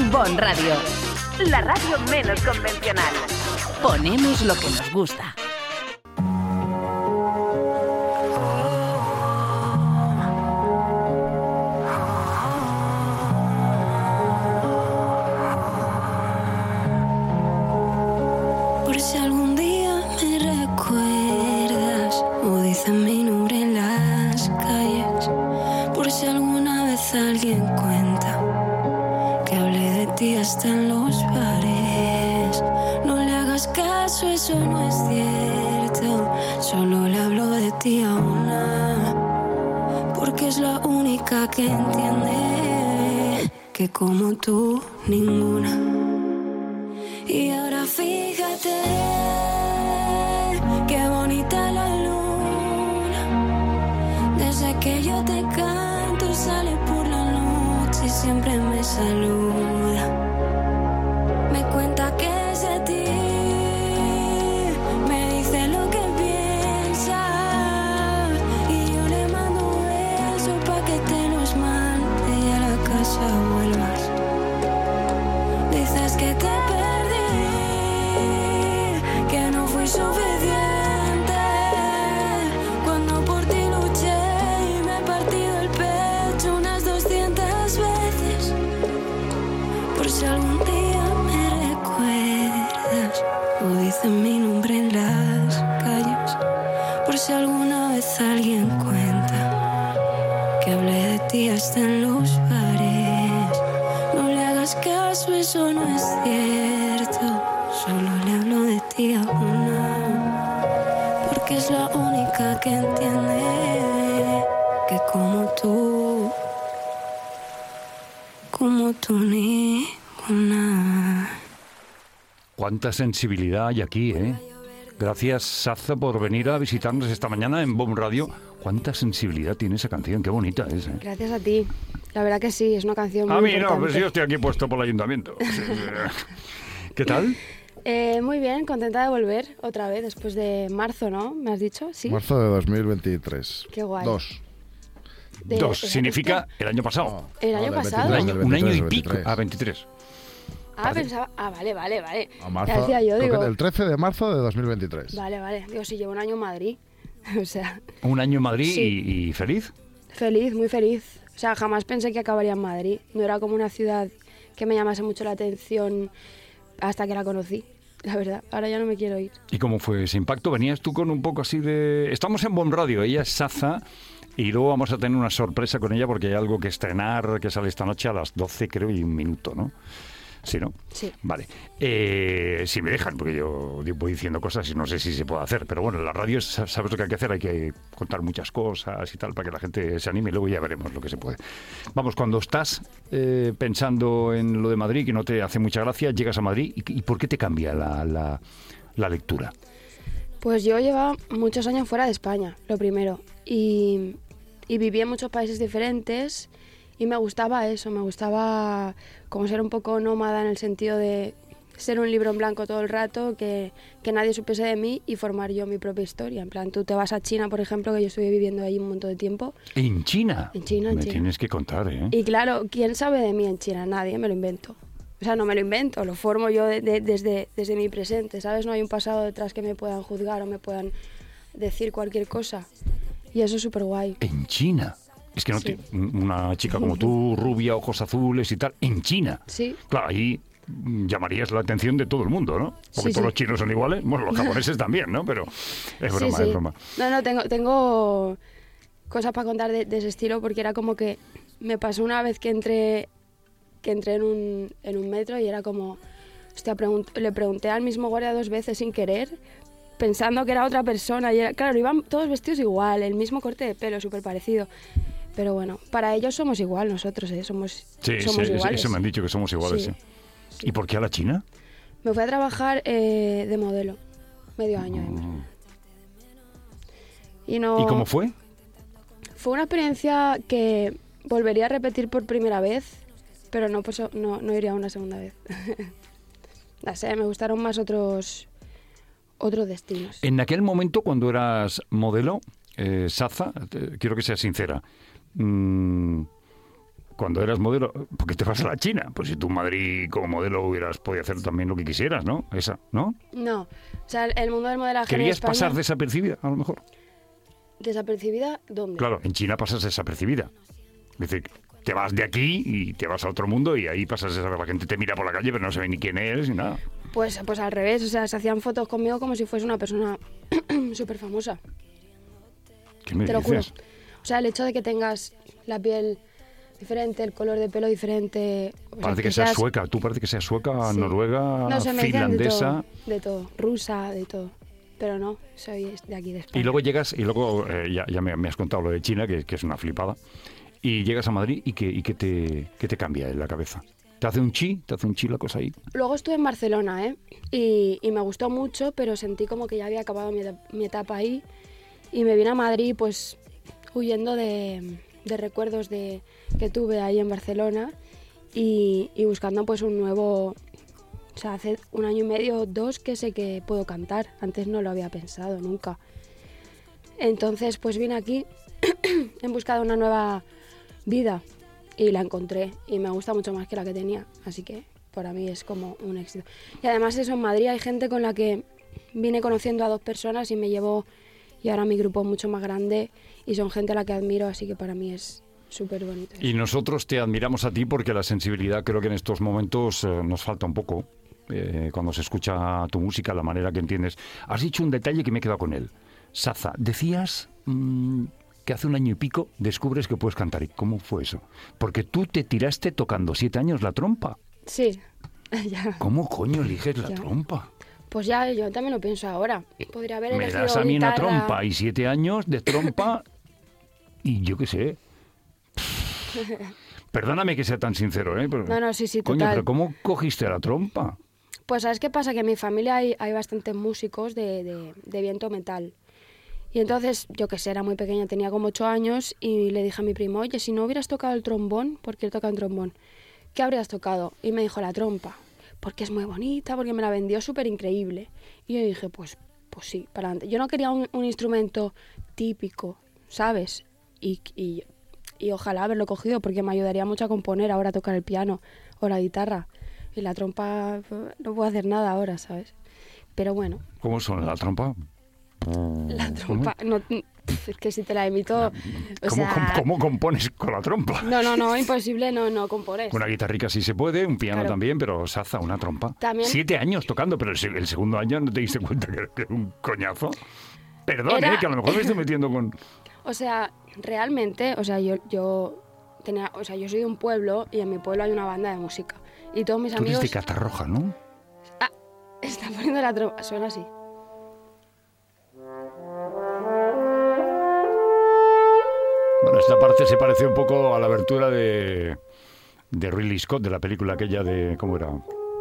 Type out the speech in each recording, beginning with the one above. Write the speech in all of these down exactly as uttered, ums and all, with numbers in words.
Bon Radio, la radio menos convencional. Ponemos lo que nos gusta. Por si algún día me recuerdas o dicen mi nombre en las calles, por si alguna vez alguien cuenta que hablé de ti hasta en los bares, no le hagas caso, eso no es cierto, solo le hablo de ti a una, porque es la única que entiende que como tú ninguna. Y ahora fíjate, qué bonita la luna. Desde que yo te canto sale por la noche y siempre me saluda. Me cuenta que es de ti, me dice lo que piensa y yo le mando un beso pa' que te los mande y a la casa vuelvas. Dices que te suficiente cuando por ti luché y me he partido el pecho unas doscientas veces. Por si algún día me recuerdas o dicen mi nombre en las calles, por si alguna vez alguien cuenta que hablé de ti hasta en los bares, no le hagas caso, eso no es cierto, solo le hablo de ti a una, porque es la única que entiende que como tú, como tú ninguna. Cuánta sensibilidad hay aquí, ¿eh? Gracias, Saza, por venir a visitarnos esta mañana en Bon Radio. Cuánta sensibilidad tiene esa canción, qué bonita es, ¿eh? Gracias a ti. La verdad que sí, es una canción muy A mí importante. no, pues yo estoy aquí puesto por el ayuntamiento. ¿Qué tal? Eh, muy bien, contenta de volver otra vez después de marzo, ¿no? ¿Me has dicho? Sí. Marzo de dos mil veintitrés. Qué guay. Dos. De- Dos, ¿es significa este? el año pasado. No, ¿El año del pasado? Un veintitrés, año, del un año y veintitrés, pico. veintitrés. Ah, veintitrés. Ah, pensaba... Ah, vale, vale, vale. A marzo, Ya decía yo, creo que digo... el trece de marzo de dos mil veintitrés. Vale, vale. Digo, si llevo un año en Madrid. O sea, Un año en Madrid Sí. y, y feliz. feliz, muy feliz. O sea, jamás pensé que acabaría en Madrid. No era como una ciudad que me llamase mucho la atención hasta que la conocí. La verdad, ahora ya no me quiero ir. ¿Y cómo fue ese impacto? Venías tú con un poco así de... Estamos en Bon Radio, ella es Saza, y luego vamos a tener una sorpresa con ella porque hay algo que estrenar que sale esta noche a las doce, creo, y un minuto, ¿no? ¿Sí, no? Sí. Vale. Eh, si me dejan, porque yo voy diciendo cosas y no sé si se puede hacer, pero bueno, en la radio es- sabes lo que hay que hacer, hay que contar muchas cosas y tal para que la gente se anime y luego ya veremos lo que se puede. Vamos, cuando estás eh, pensando en lo de Madrid, que no te hace mucha gracia, llegas a Madrid, ¿y, y por qué te cambia la, la, la lectura? Pues yo llevaba muchos años fuera de España, lo primero, y, y viví en muchos países diferentes y me gustaba eso, me gustaba como ser un poco nómada en el sentido de ser un libro en blanco todo el rato, que, que nadie supiese de mí y formar yo mi propia historia. En plan, tú te vas a China, por ejemplo, que yo estuve viviendo ahí un montón de tiempo. En China. En China, en Me China. tienes que contar, ¿eh? Y claro, ¿quién sabe de mí en China? Nadie, me lo invento. O sea, no me lo invento, lo formo yo de- de- desde, desde mi presente, ¿sabes? No hay un pasado detrás que me puedan juzgar o me puedan decir cualquier cosa. Y eso es súper guay. En China. Es que no Sí. te, una chica como tú, rubia, ojos azules y tal, en China. Sí. Claro, ahí mm, llamarías la atención de todo el mundo, ¿no? Porque Sí, todos sí. los chinos son iguales, bueno, los japoneses también, ¿no? Pero es broma, Sí, sí. es broma. No, no, tengo, tengo cosas para contar de, de ese estilo porque era como que me pasó una vez que entré, que entré en, un, en un metro y era como, hostia, pregunt- le pregunté al mismo guardia dos veces sin querer, pensando que era otra persona. Y era, claro, iban todos vestidos igual, el mismo corte de pelo, súper parecido. Pero bueno, para ellos somos igual nosotros, ¿eh? Somos, Sí, somos sí, iguales. eso me han dicho que somos iguales, Sí. sí. ¿Y por qué a la China? Me fui a trabajar eh, de modelo, medio año. además. Y no... ¿Y cómo fue? Fue una experiencia que volvería a repetir por primera vez, pero no, por so- no, no iría una segunda vez. No sé, me gustaron más otros, otros destinos. En aquel momento, cuando eras modelo, eh, Saza, te- quiero que seas sincera, mm, cuando eras modelo, ¿por qué te vas a la China? Pues si tú en Madrid como modelo hubieras podido hacer también lo que quisieras, ¿no? Esa, ¿no? No, o sea, el mundo del modelaje en ¿Querías España... pasar desapercibida, a lo mejor? ¿Desapercibida? ¿Dónde? Claro, en China pasas desapercibida. Es decir, te vas de aquí y te vas a otro mundo y ahí pasas desapercibida. La gente te mira por la calle pero no sabe ni quién eres ni nada. Pues, pues al revés, o sea, se hacían fotos conmigo como si fuese una persona súper famosa. ¿Qué me Te lo dices? juro. O sea, el hecho de que tengas la piel diferente, el color de pelo diferente... o sea, Parece que seas seas- sueca. Tú parece que seas sueca, Sí. noruega, No, se me decían de finlandesa. todo, de todo, rusa, de todo. Pero no, soy de aquí, de España. Y luego llegas, y luego eh, ya, ya me, me has contado lo de China, que, que es una flipada. Y llegas a Madrid y que, y que te, que te cambia en la cabeza. ¿Te hace un chi? ¿Te hace un chi la cosa ahí? Luego estuve en Barcelona, ¿eh? Y, y me gustó mucho, pero sentí como que ya había acabado mi, eta- mi etapa ahí. Y me vine a Madrid, pues, huyendo de, de recuerdos de, que tuve ahí en Barcelona y, y buscando, pues, un nuevo... O sea, hace un año y medio, dos, que sé que puedo cantar. Antes no lo había pensado nunca. Entonces, pues vine aquí en busca de una nueva vida y la encontré y me gusta mucho más que la que tenía, así que para mí es como un éxito. Y además eso, en Madrid hay gente con la que vine conociendo a dos personas y me llevo, y ahora mi grupo es mucho más grande y son gente a la que admiro, así que para mí es súper bonito. Y nosotros te admiramos a ti porque la sensibilidad creo que en estos momentos eh, nos falta un poco. Eh, cuando se escucha tu música, la manera que entiendes. Has dicho un detalle que me he quedado con él. Saza, decías mmm, que hace un año y pico descubres que puedes cantar. ¿Y cómo fue eso? Porque tú te tiraste tocando siete años la trompa. Sí, ya. ¿Cómo coño eliges la Ya. trompa? Pues ya, yo también lo pienso ahora. Podría haber Me elegido das a mí una guitarra. trompa y siete años de trompa y yo qué sé. Perdóname que sea tan sincero, ¿eh? Pero, No, no, sí, sí, coño, total. pero ¿cómo cogiste la trompa? Pues ¿sabes qué pasa? Que en mi familia hay, hay bastantes músicos de, de, de viento metal. Y entonces, yo que sé, era muy pequeña, tenía como ocho años y le dije a mi primo, oye, si no hubieras tocado el trombón, porque él toca un trombón, ¿qué habrías tocado? Y me dijo la trompa, porque es muy bonita, porque me la vendió súper increíble. Y yo dije, pues, pues sí, para adelante. Yo no quería un, un instrumento típico, ¿sabes? Y, y, y ojalá haberlo cogido, porque me ayudaría mucho a componer ahora, a tocar el piano o la guitarra. Y la trompa, pues, no puedo hacer nada ahora, ¿sabes? Pero bueno, ¿Cómo suena la trompa? la trompa, no, es que si te la imito, o ¿Cómo, sea... cómo- cómo compones con la trompa? No, no, no, imposible, no, no compones. Una guitarrica sí se puede, un piano Claro. también, pero Saza, una trompa. También- Siete años tocando, pero el, se- el segundo año no te diste cuenta que que era un coñazo. Perdón, Era- eh, que a lo mejor me estoy metiendo con... O sea, realmente, o sea, yo, yo tenía, o sea, yo soy de un pueblo y en mi pueblo hay una banda de música. Y todos mis Tú eres amigos... de Catarroja, ¿no? Ah, está poniendo la trompa, suena así. Bueno, esta parte se parece un poco a la abertura de, de Ridley Scott, de la película aquella de... ¿Cómo era?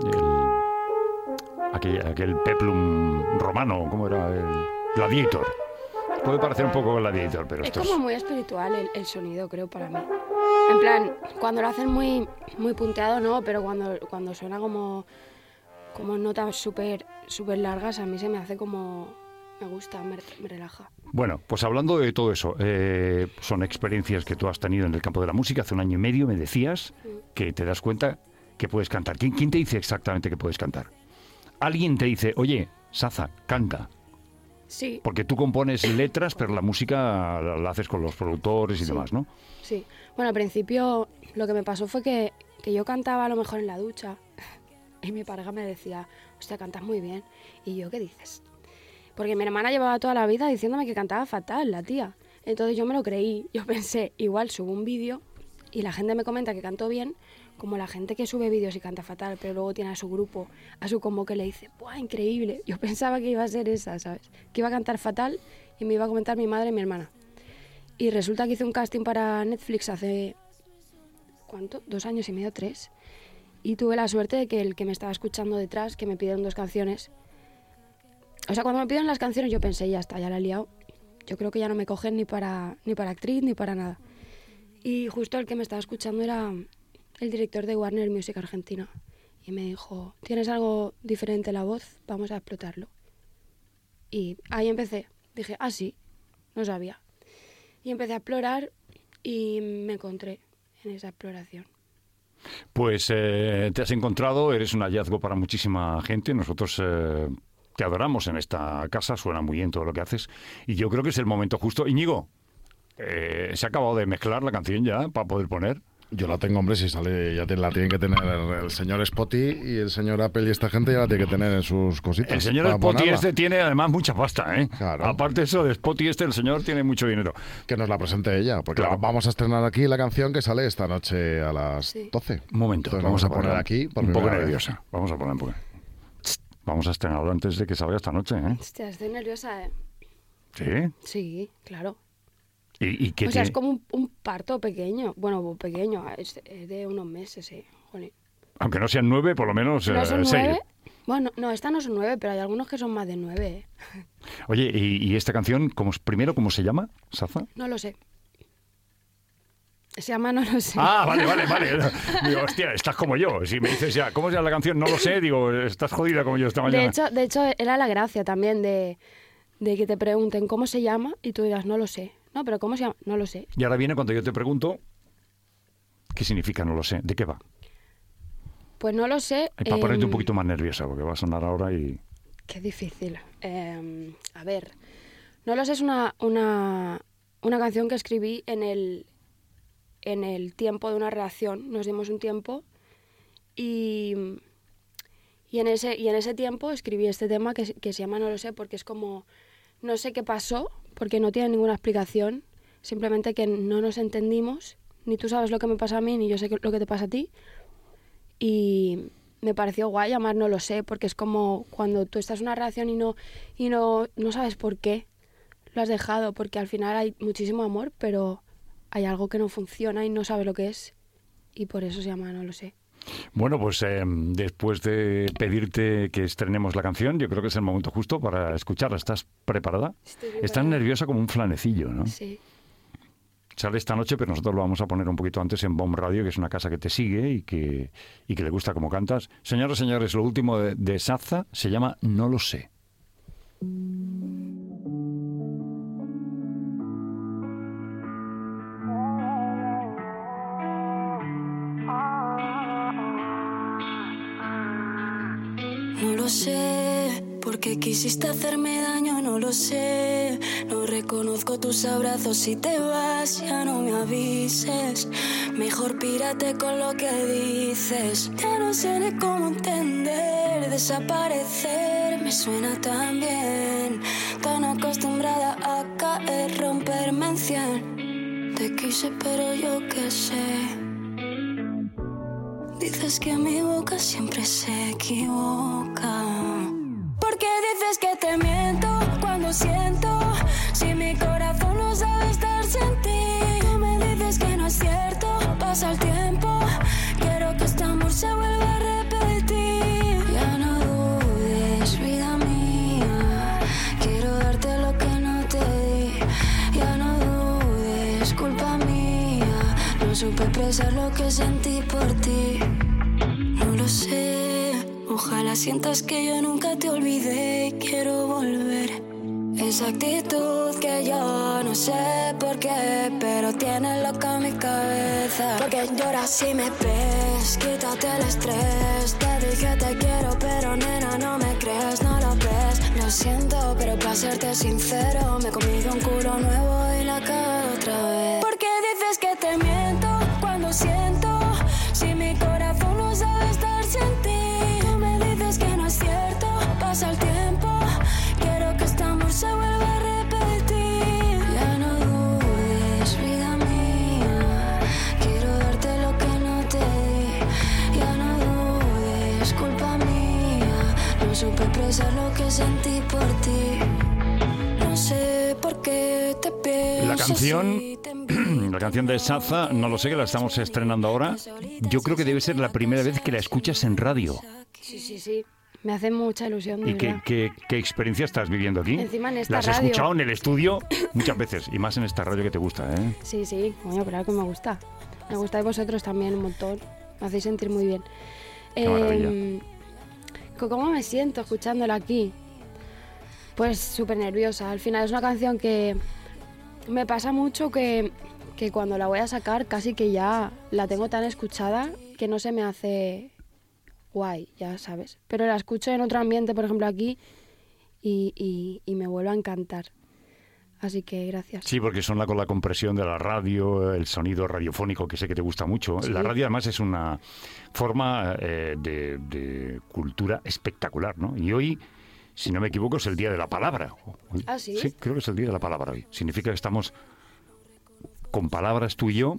El, aquel, aquel peplum romano, ¿cómo era? El Gladiator. Puede parecer un poco Gladiator, pero Es esto es... como muy espiritual el, el sonido, creo, para mí. En plan, cuando lo hacen muy, muy punteado, no, pero cuando, cuando suena como, como notas súper súper largas, a mí se me hace como... Me gusta, me, me relaja. Bueno, pues hablando de todo eso, eh, son experiencias que tú has tenido en el campo de la música. Hace un año y medio me decías que te das cuenta que puedes cantar. ¿Quién, quién te dice exactamente que puedes cantar? Alguien te dice, oye, Saza, canta. Sí, Porque tú compones letras, pero la música la, la haces con los productores y Sí. demás, ¿no? sí. Bueno, al principio lo que me pasó fue que, que yo cantaba a lo mejor en la ducha y mi pareja me decía, hostia, cantas muy bien. Y yo, ¿qué dices? Porque mi hermana llevaba toda la vida diciéndome que cantaba fatal, la tía. Entonces yo me lo creí. Yo pensé, igual subo un vídeo y la gente me comenta que canto bien, como la gente que sube vídeos y canta fatal, pero luego tiene a su grupo, a su combo que le dice, ¡buah, increíble! Yo pensaba que iba a ser esa, ¿sabes? Que iba a cantar fatal y me iba a comentar mi madre y mi hermana. Y resulta que hice un casting para Netflix hace, ¿cuánto? Dos años y medio, tres. Y tuve la suerte de que el que me estaba escuchando detrás, que me pidieron dos canciones. O sea, cuando me pidieron las canciones yo pensé, ya está, ya la he liado. Yo creo que ya no me cogen ni para, ni para actriz ni para nada. Y justo el que me estaba escuchando era el director de Warner Music Argentina. Y me dijo, ¿tienes algo diferente en la voz? Vamos a explotarlo. Y ahí empecé. Dije, ah, sí, no sabía. Y empecé a explorar y me encontré. en esa exploración. Pues eh, te has encontrado, eres un hallazgo para muchísima gente. Nosotros eh, te adoramos en esta casa, suena muy bien todo lo que haces. Y yo creo que es el momento justo. Íñigo, eh, ¿se ha acabado de mezclar la canción ya para poder poner? Yo la tengo, hombre, si sale, ya te- la tienen que tener el, el señor Spotty y el señor Apple y esta gente ya la tiene que tener en sus cositas. El señor para Spotty ponerla. este tiene además mucha pasta, ¿eh? Claro. Aparte de eso, de Spotty este, el señor tiene mucho dinero. Que nos la presente ella, porque Claro. la- vamos a estrenar aquí la canción que sale esta noche a las Sí. doce. Un momento, Entonces vamos, vamos a poner ponerla aquí por un poco primera vez. nerviosa. Vamos a poner un poco. Tst, Vamos a estrenarlo antes de que salga esta noche, ¿eh? Hostia, estoy nerviosa, ¿eh? Sí. Sí, claro. ¿Y, y qué O sea, te- es como un, un parto pequeño. Bueno, pequeño, es es de unos meses, ¿eh? Jolín. Aunque no sean nueve, por lo menos ¿No eh, son seis. nueve? Bueno, no, estas no son nueve, pero hay algunos que son más de nueve, ¿eh? Oye, ¿y, y esta canción, cómo, es- primero, cómo se llama, Saza? No lo sé. Se llama No lo sé. Ah, vale, vale, vale. Digo, hostia, estás como yo. Si me dices ya, ¿cómo se llama la canción? No lo sé, digo, estás jodida como yo esta mañana. De hecho, de hecho, era la gracia también de, de que te pregunten cómo se llama y tú digas, no lo sé. No, pero ¿cómo se llama? No lo sé. Y ahora viene cuando yo te pregunto, ¿qué significa? No lo sé. ¿De qué va? Pues no lo sé. Para ponerte un em, poquito más nerviosa, porque va a sonar ahora y... Qué difícil. Eh, a ver, No lo sé, es una, una, una canción que escribí en el, en el tiempo de una relación. Nos dimos un tiempo y, y, en, ese, y en ese tiempo escribí este tema que, que se llama No lo sé, porque es como, no sé qué pasó, porque no tiene ninguna explicación, simplemente que no nos entendimos, ni tú sabes lo que me pasa a mí, ni yo sé lo que te pasa a ti. Y me pareció guay llamar No lo sé, porque es como cuando tú estás en una relación y no, y no, no sabes por qué lo has dejado, porque al final hay muchísimo amor, pero hay algo que no funciona y no sabes lo que es, y por eso se llama No lo sé. Bueno, pues eh, después de pedirte que estrenemos la canción, yo creo que es el momento justo para escucharla. ¿Estás preparada? Estoy Estás preparada. nerviosa como un flanecillo, ¿no? Sí. Sale esta noche, pero nosotros lo vamos a poner un poquito antes en Bomb Radio, que es una casa que te sigue y que, y que le gusta cómo cantas. Señoras y señores, lo último de, de Saza se llama No lo sé. No lo sé, porque quisiste hacerme daño, no lo sé. No reconozco tus abrazos, si te vas ya no me avises. Mejor pírate con lo que dices. Ya no sé ni cómo entender, desaparecer me suena tan bien. Tan acostumbrada a caer, romperme en cien. Te quise pero yo qué sé. Dices que mi boca siempre se equivoca. ¿Por qué dices que te miento cuando siento? Si mi corazón no sabe estar sin ti. Tú me dices que no es cierto, pasa el tiempo. Quiero que este amor se vuelva a repetir. Ya no dudes, vida mía. Quiero darte lo que no te di. Ya no dudes, culpa mía. No supe expresar lo que sentí por ti. No lo sé, ojalá sientas que yo nunca te olvidé y quiero volver. Esa actitud que yo no sé por qué, pero tiene loca mi cabeza. Porque lloras si me ves, quítate el estrés. Te dije te quiero, pero nena no me crees, no lo ves. Lo siento, pero para serte sincero, me he comido un culo nuevo y la cago otra vez. ¿Por qué dices que te miento cuando siento? Si mi corazón no sabe estar sin ti. Tú me dices que no es cierto, pasa el tiempo. Quiero que este amor se vuelva a repetir. Ya no dudes, vida mía. Quiero darte lo que no te di. Ya no dudes, culpa mía. No supe expresar lo que sentí por ti. No sé por qué te pienso La canción, así, te envidio. la canción de Saza, no lo sé, que la estamos estrenando ahora. Yo creo que debe ser la primera vez que la escuchas en radio. Sí, sí, sí. Me hace mucha ilusión, de ¿Y qué, verdad. qué, qué experiencia estás viviendo aquí? Encima en esta La has radio. escuchado en el estudio muchas veces, y más en esta radio que te gusta, ¿eh? Sí, sí, coño, claro que me gusta. Me gusta y vosotros también un montón. Me hacéis sentir muy bien. Qué maravilla. Eh, ¿Cómo me siento escuchándola aquí? Pues súper nerviosa. Al final es una canción que me pasa mucho que, que cuando la voy a sacar casi que ya la tengo tan escuchada que no se me hace guay, ya sabes. Pero la escucho en otro ambiente, por ejemplo aquí, y, y, y me vuelve a encantar. Así que gracias. Sí, porque son la, con la compresión de la radio, el sonido radiofónico que sé que te gusta mucho. Sí. La radio además es una forma eh, de, de cultura espectacular, ¿no? Y hoy, si no me equivoco, es el Día de la Palabra. Hoy, ¿Ah, sí? Sí, creo que es el Día de la Palabra hoy. Significa que estamos con palabras tú y yo.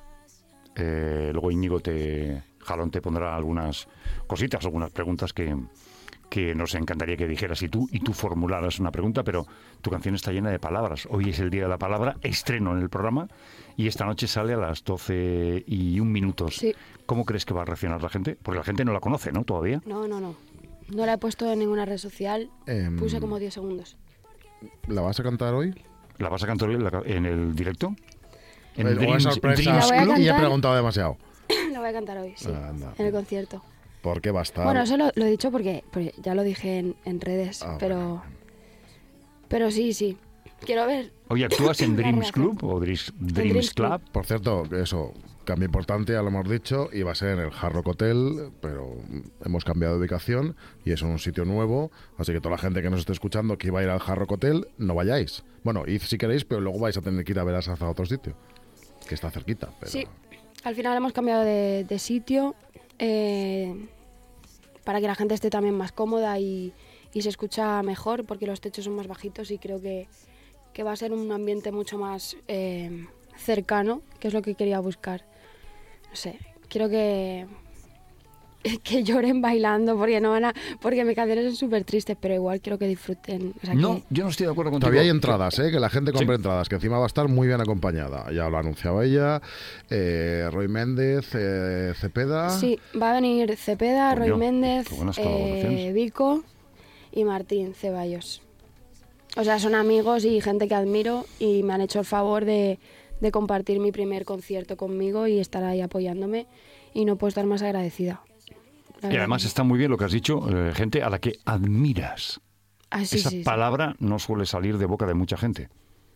Eh, luego Íñigo te, Jalón te pondrá algunas cositas, algunas preguntas que... que nos encantaría que dijeras y tú y tú formularas una pregunta, pero tu canción está llena de palabras. Hoy es el Día de la Palabra, estreno en el programa y esta noche sale a las doce y un minutos. Sí. ¿Cómo crees que va a reaccionar la gente? Porque la gente no la conoce, ¿no? Todavía. No, no, no. No la he puesto en ninguna red social. Eh, Puse como diez segundos. ¿La vas a cantar hoy? ¿La vas a cantar hoy en, la, en el directo? En el Dreams, sorpresa. La voy a cantar. Y he preguntado demasiado. La voy a cantar hoy, sí. Anda. En el concierto. ¿Por qué va a estar? Bueno, eso lo, lo he dicho porque, porque ya lo dije en, en redes, Ah, pero bueno. pero sí, sí. Quiero ver. Oye, ¿actúas en La Dreams reacción. Club o Dreams, Dreams, Dreams Club? Club. Por cierto, eso, cambio importante, ya lo hemos dicho, y va a ser en el Hard Rock Hotel, pero hemos cambiado de ubicación y es un sitio nuevo, así que toda la gente que nos esté escuchando que iba a ir al Hard Rock Hotel, no vayáis. Bueno, id si queréis, pero luego vais a tener que ir a ver a Saza a otro sitio, que está cerquita. Pero... Sí, al final hemos cambiado de, de sitio eh, para que la gente esté también más cómoda y, y se escucha mejor, porque los techos son más bajitos y creo que, que va a ser un ambiente mucho más eh, cercano, que es lo que quería buscar. No sé, quiero que, que lloren bailando, porque no van a, porque mis canciones son súper tristes, pero igual quiero que disfruten. O sea, No, que, yo no estoy de acuerdo contigo. Todavía hay entradas, ¿eh? Que la gente compre Sí. entradas, que encima va a estar muy bien acompañada. Ya lo ha anunciado ella, eh, Roy Méndez, eh, Cepeda... sí, va a venir Cepeda, Coño, Roy Méndez, qué buenas eh, colaboraciones. Vico y Martín Ceballos. O sea, son amigos y gente que admiro y me han hecho el favor de, de compartir mi primer concierto conmigo y estar ahí apoyándome y no puedo estar más agradecida. La Y verdad además que- está muy bien lo que has dicho, eh, gente a la que admiras. Ah, sí, Esa sí, sí. palabra no suele salir de boca de mucha gente.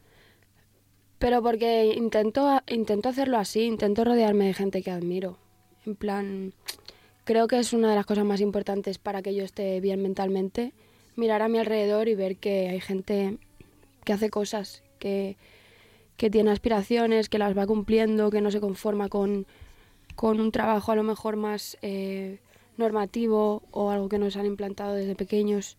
Pero porque intento, intento hacerlo así, intento rodearme de gente que admiro. En plan, creo que es una de las cosas más importantes para que yo esté bien mentalmente, mirar a mi alrededor y ver que hay gente que hace cosas, que, que tiene aspiraciones, que las va cumpliendo, que no se conforma con, con un trabajo a lo mejor más eh, normativo o algo que nos han implantado desde pequeños.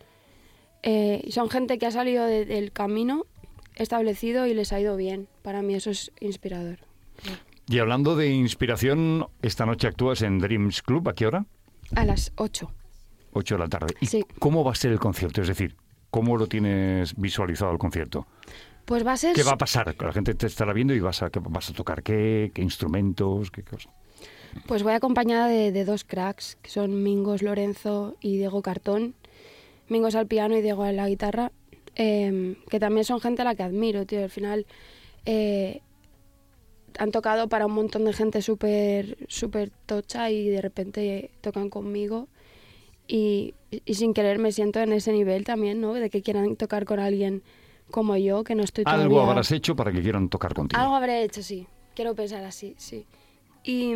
Eh, y son gente que ha salido de- del camino establecido y les ha ido bien. Para mí eso es inspirador. Y hablando de inspiración, esta noche actúas en Dreams Club. ¿A qué hora? A las ocho. ocho de la tarde. ¿Y Sí. cómo va a ser el concierto? Es decir, ¿cómo lo tienes visualizado el concierto? Pues va a ser... ¿Qué va a pasar? La gente te estará viendo y vas a, ¿qué vas a tocar qué, qué instrumentos, qué cosas. Pues voy acompañada de, de dos cracks, que son Mingos Lorenzo y Diego Cartón. Mingos al piano y Diego a la guitarra, eh, que también son gente a la que admiro, tío. Al final eh, han tocado para un montón de gente súper súper tocha y de repente tocan conmigo. Y, y sin querer me siento en ese nivel también, ¿no? De que quieran tocar con alguien como yo, que no estoy todavía... Algo habrás hecho para que quieran tocar contigo. Algo habré hecho, sí. Quiero pensar así, sí. Y,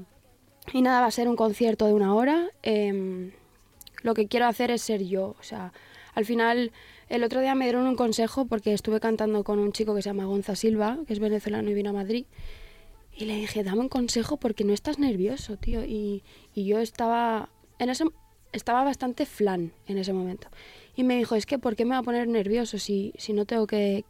y nada, va a ser un concierto de una hora. Eh, lo que quiero hacer es ser yo. O sea, al final, el otro día me dieron un consejo porque estuve cantando con un chico que se llama Gonza Silva, que es venezolano y vino a Madrid. Y le dije, dame un consejo porque no estás nervioso, tío. Y, y yo estaba... En ese, estaba bastante flan en ese momento. Y me dijo, es que ¿por qué me va a poner nervioso si, si no tengo que,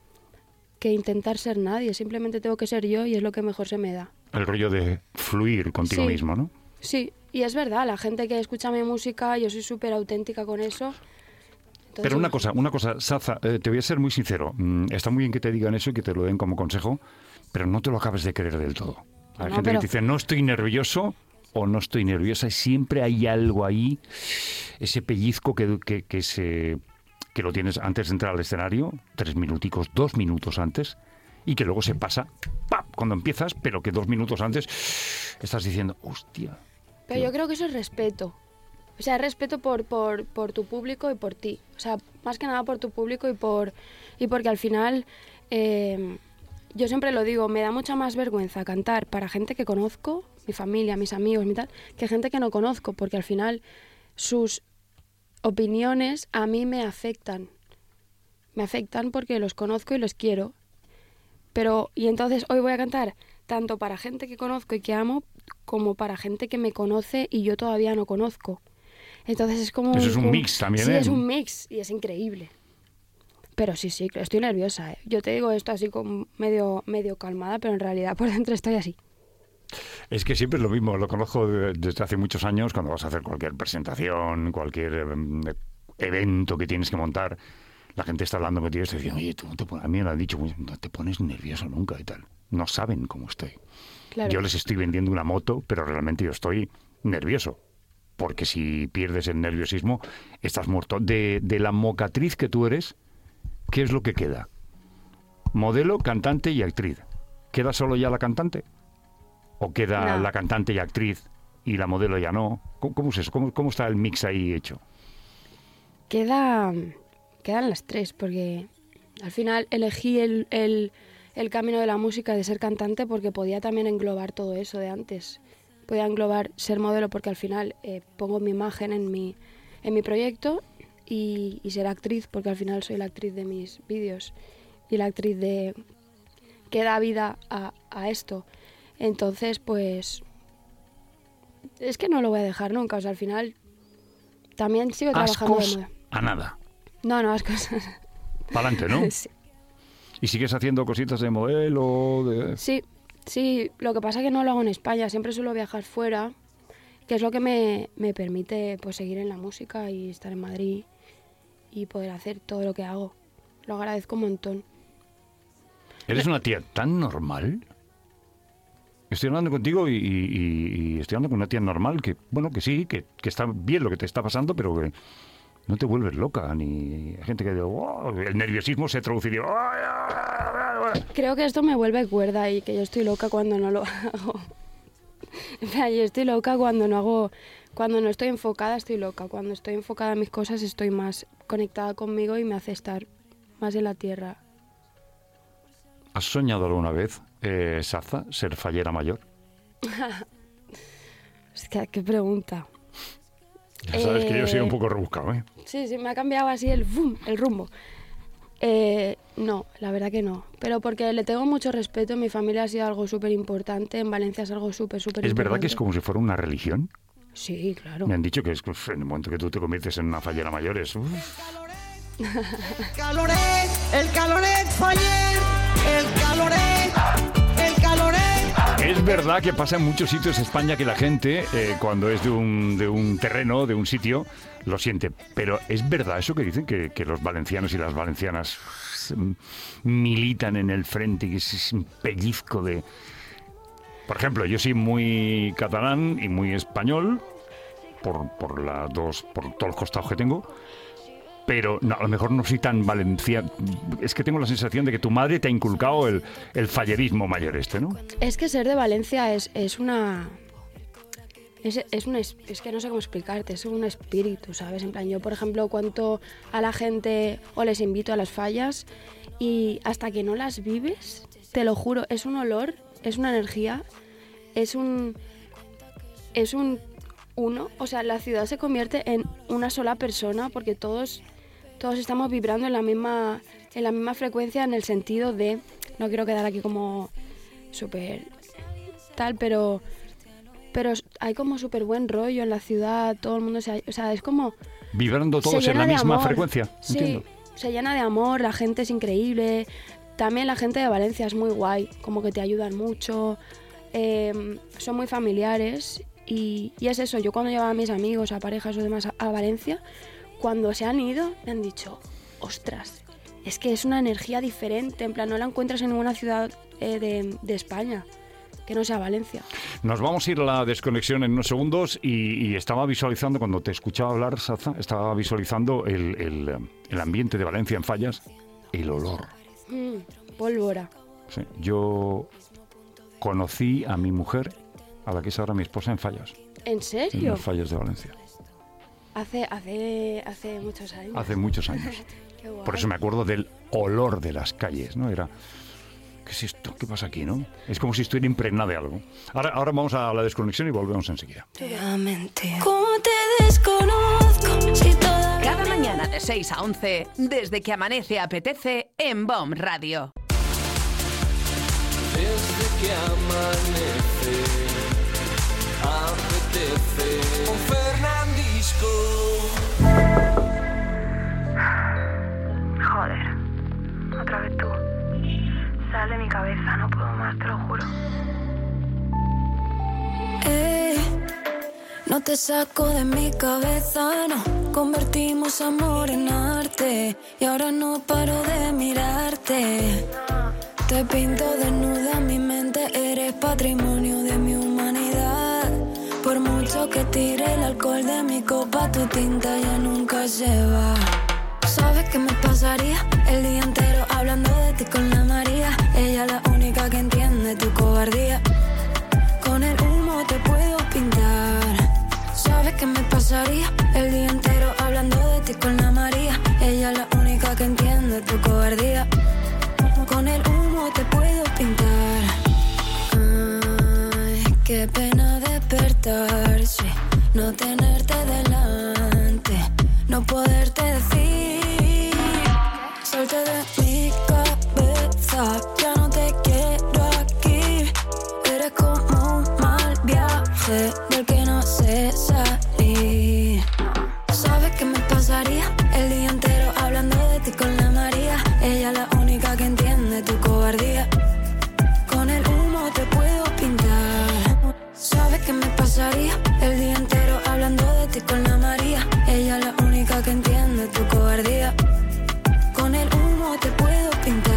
que intentar ser nadie? Simplemente tengo que ser yo y es lo que mejor se me da. El rollo de fluir contigo Sí. mismo, ¿no? Sí, y es verdad, la gente que escucha mi música, yo soy súper auténtica con eso. Entonces, Pero una cosa, una cosa, Saza, eh, te voy a ser muy sincero. Mm, está muy bien que te digan eso y que te lo den como consejo, pero no te lo acabes de creer del todo. Hay No, gente pero- que te dice, no estoy nervioso o no estoy nerviosa, y siempre hay algo ahí, ese pellizco que, que, que, se, que lo tienes antes de entrar al escenario, tres minuticos, dos minutos antes, y que luego se pasa, ¡pap!, cuando empiezas, pero que dos minutos antes estás diciendo, hostia. Pero yo creo que eso es respeto. O sea, es respeto por, por, por tu público y por ti. O sea, más que nada por tu público y por y porque al final eh, yo siempre lo digo, me da mucha más vergüenza cantar para gente que conozco, mi familia, mis amigos, mi tal, que gente que no conozco, porque al final sus opiniones a mí me afectan. Me afectan porque los conozco y los quiero. Pero, y entonces hoy voy a cantar tanto para gente que conozco y que amo, como para gente que me conoce y yo todavía no conozco. Entonces es como... Eso es un como, mix también, sí, ¿eh? es un mix y es increíble. Pero sí, sí, estoy nerviosa, ¿eh? Yo te digo esto así como medio, medio calmada, pero en realidad por dentro estoy así. Es que siempre es lo mismo, lo conozco de- desde hace muchos años, cuando vas a hacer cualquier presentación, cualquier eh, evento que tienes que montar, la gente está hablando contigo y te dicen, oye, tú no te pones, a mí me lo han dicho, no te pones nervioso nunca y tal. No saben cómo estoy. Claro. Yo les estoy vendiendo una moto, pero realmente yo estoy nervioso. Porque si pierdes el nerviosismo, estás muerto. De, de la mocatriz que tú eres, ¿qué es lo que queda? Modelo, cantante y actriz. ¿Queda solo ya la cantante? ¿O queda No. la cantante y actriz y la modelo ya no? ¿Cómo, cómo es eso? ¿Cómo, cómo está el mix ahí hecho? Queda, quedan las tres, porque al final elegí el, el, el camino de la música de ser cantante porque podía también englobar todo eso de antes. Podía englobar ser modelo porque al final eh, pongo mi imagen en mi, en mi proyecto y, y ser actriz porque al final soy la actriz de mis vídeos y la actriz de que da vida a, a esto. Entonces, pues, es que no lo voy a dejar nunca. O sea, al final también sigo trabajando de Ascos moda. a nada. No, no, las cosas. Para adelante, ¿no? Sí. ¿Y sigues haciendo cositas de modelo? De... Sí, sí, lo que pasa es que no lo hago en España, siempre suelo viajar fuera, que es lo que me, me permite pues seguir en la música y estar en Madrid y poder hacer todo lo que hago. Lo agradezco un montón. ¿Eres una tía tan normal? Estoy hablando contigo y, y- y estoy hablando con una tía normal que, bueno, que sí, que, que está bien lo que te está pasando, pero que no te vuelves loca, ni hay gente que dice, "Wow", el nerviosismo se traduce y digo, "Ay, ay, ay, ay". Creo que esto me vuelve cuerda y que yo estoy loca cuando no lo hago. En plan, yo estoy loca cuando no hago, cuando no estoy enfocada estoy loca, cuando estoy enfocada en mis cosas estoy más conectada conmigo y me hace estar más en la tierra. ¿Has soñado alguna vez, eh, Saza, ser fallera mayor? Hostia, qué pregunta. Ya sabes que yo soy Eh, un poco rebuscado, ¿eh? Sí, sí, me ha cambiado así el, boom, el rumbo. Eh, no, la verdad que no. Pero porque le tengo mucho respeto, en mi familia ha sido algo súper importante, en Valencia es algo súper, súper ¿Es importante. verdad que es como si fuera una religión? Sí, claro. Me han dicho que es, uf, en el momento que tú te conviertes en una fallera mayor es... uf. Caloret, el caloret faller, el caloret, el caloret. Es verdad que pasa en muchos sitios de España que la gente, eh, cuando es de un, de un terreno, de un sitio, lo siente. Pero es verdad eso que dicen, que, que los valencianos y las valencianas mm, militan en el frente, que es, es un pellizco de... Por ejemplo, yo soy muy catalán y muy español, por, por, las dos, por todos los costados que tengo, pero no, a lo mejor no soy tan valenciano. Es que tengo la sensación de que tu madre te ha inculcado el, el fallerismo mayor este, ¿no? Es que ser de Valencia es, es una... Es, es, un es, es que no sé cómo explicarte, es un espíritu, ¿sabes? En plan, yo, por ejemplo, cuento a la gente o les invito a las fallas y hasta que no las vives, te lo juro, es un olor, es una energía, es un... Es un uno, o sea, la ciudad se convierte en una sola persona porque todos, todos estamos vibrando en la misma, en la misma frecuencia en el sentido de, no quiero quedar aquí como súper tal, pero, pero hay como súper buen rollo en la ciudad, todo el mundo se, o sea, es como Vibrando se todos en llena la de misma amor. frecuencia. Sí, Entiendo. se llena de amor, la gente es increíble. También la gente de Valencia es muy guay, como que te ayudan mucho, eh, son muy familiares y, y es eso, yo cuando llevaba a mis amigos, a parejas o demás a, a Valencia, cuando se han ido me han dicho, ostras, es que es una energía diferente, en plan no la encuentras en ninguna ciudad eh, de, de España que no sea Valencia. Nos vamos a ir a la desconexión en unos segundos y, y estaba visualizando, cuando te escuchaba hablar, Saza, estaba visualizando el, el, el ambiente de Valencia en Fallas, el olor. Mm, pólvora. Sí, yo conocí a mi mujer, a la que es ahora mi esposa, en Fallas, ¿En en serio? las Fallas de Valencia, Hace, hace, hace muchos años. hace muchos años. Qué guay. Por eso me acuerdo del olor de las calles, ¿no? Era ¿qué es esto? ¿Qué pasa aquí, no? Es como si estuviera impregnada de algo. Ahora, ahora vamos a la desconexión y volvemos enseguida. ¿Cómo te desconozco? Si todavía Cada mañana de seis a once, desde que amanece apetece en B O M Radio. Desde que amanece, apetece con Fernandisco. Joder, otra vez tú. Sal de mi cabeza, no puedo más, te lo juro. Ey, no te saco de mi cabeza, no. Convertimos amor en arte y ahora no paro de mirarte. Te pinto desnuda en mi mente, eres patrimonio de mi humanidad. Por mucho que tire el alcohol de mi copa, tu tinta ya nunca se va. ¿Sabes qué me pasaría? El día entero hablando de ti con la María. Ella la única que entiende tu cobardía. Con el humo te puedo pintar. ¿Sabes qué me pasaría? El día entero hablando de ti con la María. Ella la única que entiende tu cobardía. Con el humo te puedo pintar. Ay, qué pena despertarse, no tenerte delante, no poderte decir. Salte de mi cabeza, ya no te quiero aquí. Eres como un mal viaje del que no sé salir. ¿Sabes qué me pasaría? El día entero hablando de ti con la María. Ella la única que entiende tu cobardía. Con el humo te puedo pintar. ¿Sabes qué me pasaría? El día entero hablando de ti con la María. Ella la única que entiende tu cobardía. Con el humo te puedo pintar.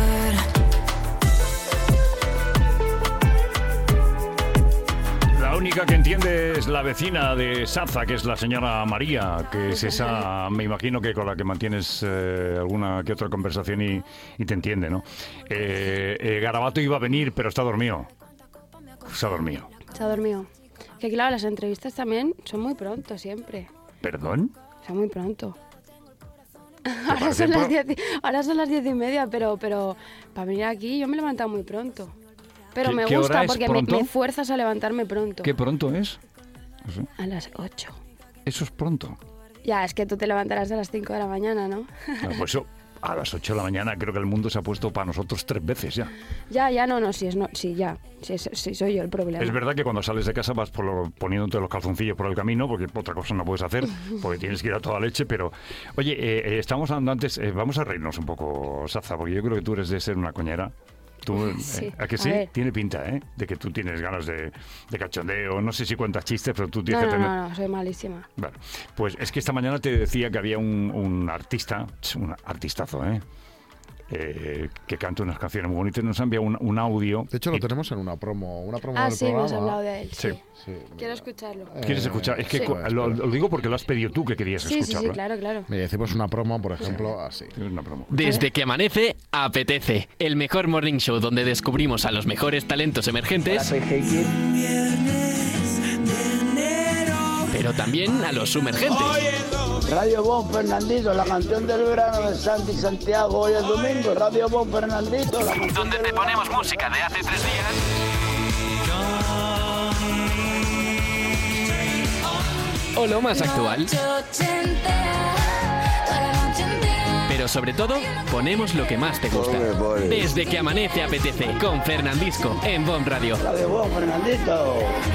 La única que entiende es la vecina de Saza, que es la señora María, que es esa, me imagino que con la que mantienes eh, alguna que otra conversación y, y te entiende, ¿no? Eh, eh, Garabato iba a venir, pero está dormido. Se ha dormido. Se ha dormido. Que claro, las entrevistas también son muy pronto siempre. ¿Perdón? Son muy pronto. Ahora son, las diez, ahora son las diez y media, pero, pero para venir aquí yo me he levantado muy pronto. Pero ¿Qué- me qué hora gusta es porque me, pronto? me fuerzas a levantarme pronto. ¿Qué pronto es? No sé. A las ocho. Eso es pronto. Ya, es que tú te levantarás a las cinco de la mañana, ¿no? Ah, pues eso, a las ocho de la mañana creo que el mundo se ha puesto para nosotros tres veces ya. Ya, ya, no, no, sí, es no, sí, ya. Sí, sí, sí, soy yo el problema. Es verdad que cuando sales de casa vas por lo- poniéndote los calzoncillos por el camino, porque otra cosa no puedes hacer, porque tienes que ir a toda leche, pero... Oye, eh, eh, estamos hablando antes, eh, vamos a reírnos un poco, Saza, porque yo creo que tú eres de ser una coñera. Tú, Sí, eh, ¿a que a sí? ver. Tiene pinta, ¿eh? De que tú tienes ganas de, de cachondeo, no sé si cuentas chistes, pero tú No, tienes no, que tener... no, no, soy malísima. Bueno, pues es que esta mañana te decía que había un, un artista, un artistazo, ¿eh? Eh, que canta unas canciones muy bonitas, nos ha enviado un, un audio. De hecho, lo y- tenemos en una promo, una promo Ah, del sí, me has programa. hablado de él, sí. Sí. Sí, Quiero escucharlo. ¿Quieres Eh, escuchar? Es que sí. cu- lo, lo digo porque lo has pedido tú que querías Sí, sí, escucharlo. sí, claro, claro. Mira, decimos una promo, por ejemplo, así. Es una promo. Desde que amanece, apetece. El mejor morning show donde descubrimos a los mejores talentos emergentes, pero también a los sumergentes. Radio Bon Fernandito, la canción del verano de Santi Santiago. Hoy es domingo, Radio Bon Fernandito, la canción Donde te ponemos música de hace tres días. O lo más actual. Pero sobre todo, ponemos lo que más te gusta. Desde que amanece apetece con Fernandisco en B O M Radio. Radio Bon Fernandito.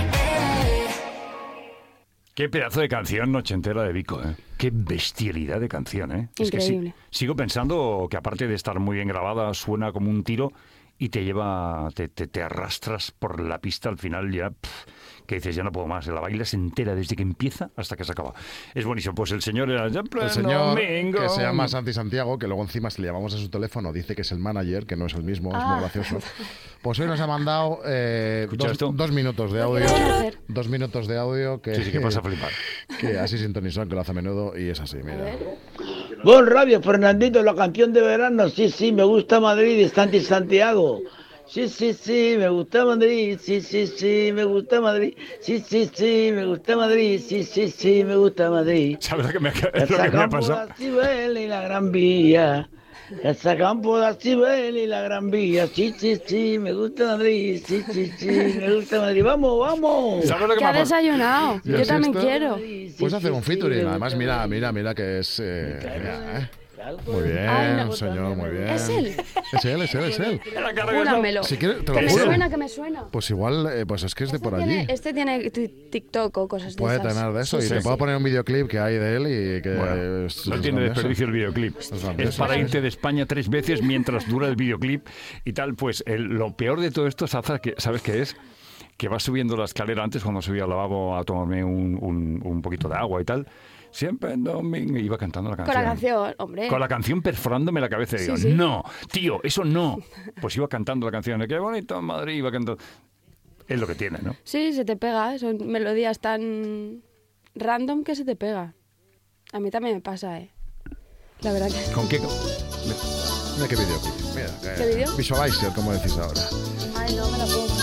Qué pedazo de canción ochentera de Vico, ¿eh? Qué bestialidad de canción, ¿eh? Es que sí- Increíble. sigo pensando que aparte de estar muy bien grabada, suena como un tiro y te lleva, te, te, te arrastras por la pista al final ya, pff, que dices, ya no puedo más. La bailas entera desde que empieza hasta que se acaba. Es buenísimo. Pues el señor era ya El señor domingo. que se llama Santi Santiago, que luego encima si le llamamos a su teléfono dice que es el manager, que no es el mismo, es muy Ah. gracioso. Pues hoy nos ha mandado eh, ¿Escuchas dos, esto? dos minutos de audio. quiero hacer? Dos minutos de audio que, Sí, sí, que vas a flipar. que así sintonizó, que lo hace a menudo y es así, mira. Bon Radio Fernandito, la canción de verano. Sí, sí, me gusta Madrid de Santi Santiago. Sí, sí, sí, me gusta Madrid. Sí, sí, sí, me gusta Madrid. Sí, sí, sí, me gusta Madrid. Sí, sí, sí, me gusta Madrid. ¿Sabes lo que me, La es lo que me ha sacamos pasado? la Cibeles y la Gran Vía. Casa Campo de Acibel y la Gran Vía. Sí, sí, sí, me gusta Madrid. Sí, sí, sí, me gusta Madrid. Vamos, vamos. ¿Sabes lo que ¿Qué me ha ha pasado? desayunado? ¿Y Yo así también está? quiero. Puedes hacer un featuring. me Además, gusta mira, Madrid. mira, mira que es... eh, mira, ¿eh? Muy bien, Ay, no. señor, muy bien. ¿Es él? Es él, es él, es él. Júramelo. Si quieres, te lo Que me juro. suena, que me suena. Pues igual, eh, pues es que es de por Este allí. tiene, este tiene ti- TikTok o cosas de Puede esas. tener de eso. Sí, y sí, te puedo sí. poner un videoclip que hay de él y que... Bueno, es- no es tiene grandioso. desperdicio el videoclip. Es Es grandioso. para irte de España tres veces mientras dura el videoclip y tal. Pues el- lo peor de todo esto, Saza, que, ¿sabes qué es? Que vas subiendo la escalera antes, cuando subía al lavabo a tomarme un, un, un poquito de agua y tal. Siempre en domingo iba cantando la Con canción. la canción, hombre. Con la canción perforándome la cabeza. Y Sí, digo, sí. no, tío, eso no. Pues iba cantando la canción. Qué bonito en Madrid, iba cantando. Es lo que tiene, ¿no? Sí, se te pega. Son melodías tan random que se te pega. A mí también me pasa, ¿eh? La verdad que... ¿Con qué? Mira qué videoclip. Mira, ¿Qué vídeo? Visualizer, como decís ahora. Ay, no me la pongo.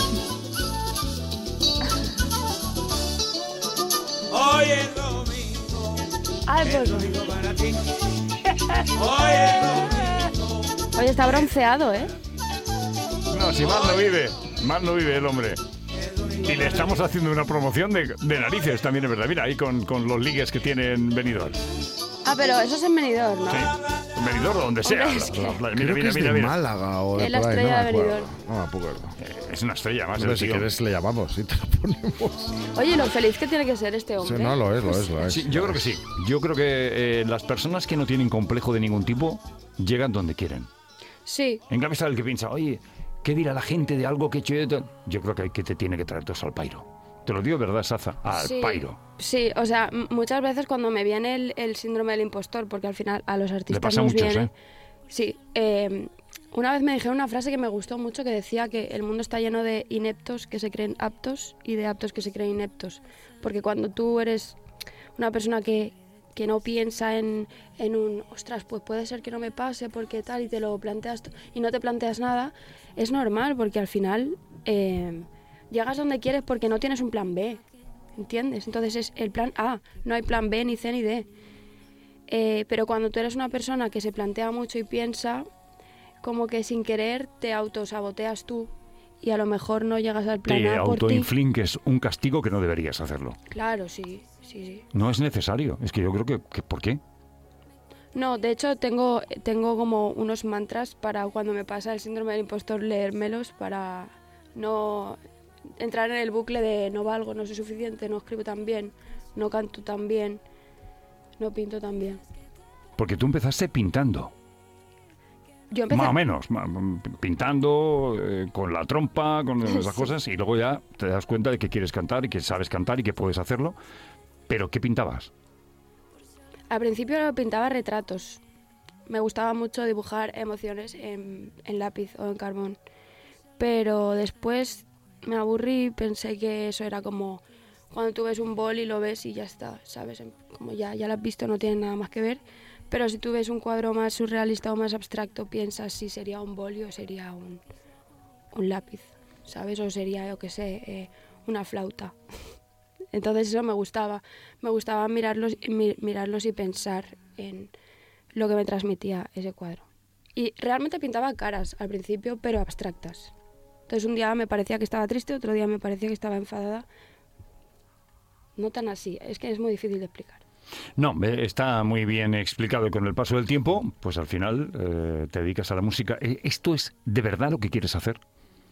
Hoy es domingo, Ay, pues... domingo para ti. Hoy es domingo. Oye, está bronceado, ¿eh? No, si mal no vive, mal no vive el hombre. Y le estamos haciendo una promoción de, de narices también, es verdad. Mira, ahí con, con los ligues que tienen Benidorm. Ah, pero eso es en Benidorm, ¿no? Sí, en Benidorm o donde sea. Hombre, es La- que- la playa. Creo Mira, que mira, es mira, de mira. Málaga o de Es la por ahí, estrella no de me acuerdo. Benidorm. No me acuerdo. Eh, Es una estrella más. Hombre, el si tío. quieres le llamamos y te lo ponemos. Oye, lo feliz que tiene que ser este Sí, hombre. no, lo es, lo es, lo es. Sí, yo creo que sí. Yo creo que eh, las personas que no tienen complejo de ningún tipo llegan donde quieren. Sí, En cambio está el que piensa, oye, ¿qué dirá la gente de algo que he hecho yo? Yo creo que hay que te tiene que traer todos al pairo. Te lo digo, ¿verdad, Saza? Al sí, pairo. sí, o sea, m- muchas veces cuando me viene el, el síndrome del impostor, porque al final a los artistas pasa a nos muchos, viene... ¿eh? Sí, eh, una vez me dijeron una frase que me gustó mucho que decía que el mundo está lleno de ineptos que se creen aptos y de aptos que se creen ineptos. Porque cuando tú eres una persona que, que no piensa en, en un, ostras, pues puede ser que no me pase porque tal, y te lo planteas t- y no te planteas nada, es normal porque al final eh, llegas donde quieres porque no tienes un plan B, ¿entiendes? Entonces es el plan A, no hay plan B, ni C, ni D. Eh, pero cuando tú eres una persona que se plantea mucho y piensa, como que sin querer te autosaboteas tú y a lo mejor no llegas al plan Te A por ti. autoinfliges un castigo que no deberías hacerlo. Claro, sí, sí, sí. No es necesario. Es que yo creo que, que ¿por qué? No, de hecho tengo, tengo como unos mantras para cuando me pasa el síndrome del impostor leérmelos para no entrar en el bucle de no valgo, no soy suficiente, no escribo tan bien, no canto tan bien, no pinto tan bien. Porque tú empezaste pintando. Yo empecé... Más o menos. ma- Pintando, eh, con la trompa, con esas Sí. cosas. Y luego ya te das cuenta de que quieres cantar y que sabes cantar y que puedes hacerlo. Pero ¿qué pintabas? Al principio pintaba retratos. Me gustaba mucho dibujar emociones en, en lápiz o en carbón. Pero después me aburrí y pensé que eso era como cuando tú ves un boli, lo ves y ya está, ¿sabes? Como ya, ya lo has visto, no tiene nada más que ver. Pero si tú ves un cuadro más surrealista o más abstracto, piensas si sería un boli o sería un, un lápiz, ¿sabes? O sería, yo qué sé, eh, una flauta. Entonces eso me gustaba. Me gustaba mirarlos, mi- mirarlos y pensar en lo que me transmitía ese cuadro. Y realmente pintaba caras al principio, pero abstractas. Entonces un día me parecía que estaba triste, otro día me parecía que estaba enfadada. No tan así, es que es muy difícil de explicar. No, eh, está muy bien explicado y con el paso del tiempo, pues al final eh, te dedicas a la música. Eh, ¿Esto es de verdad lo que quieres hacer?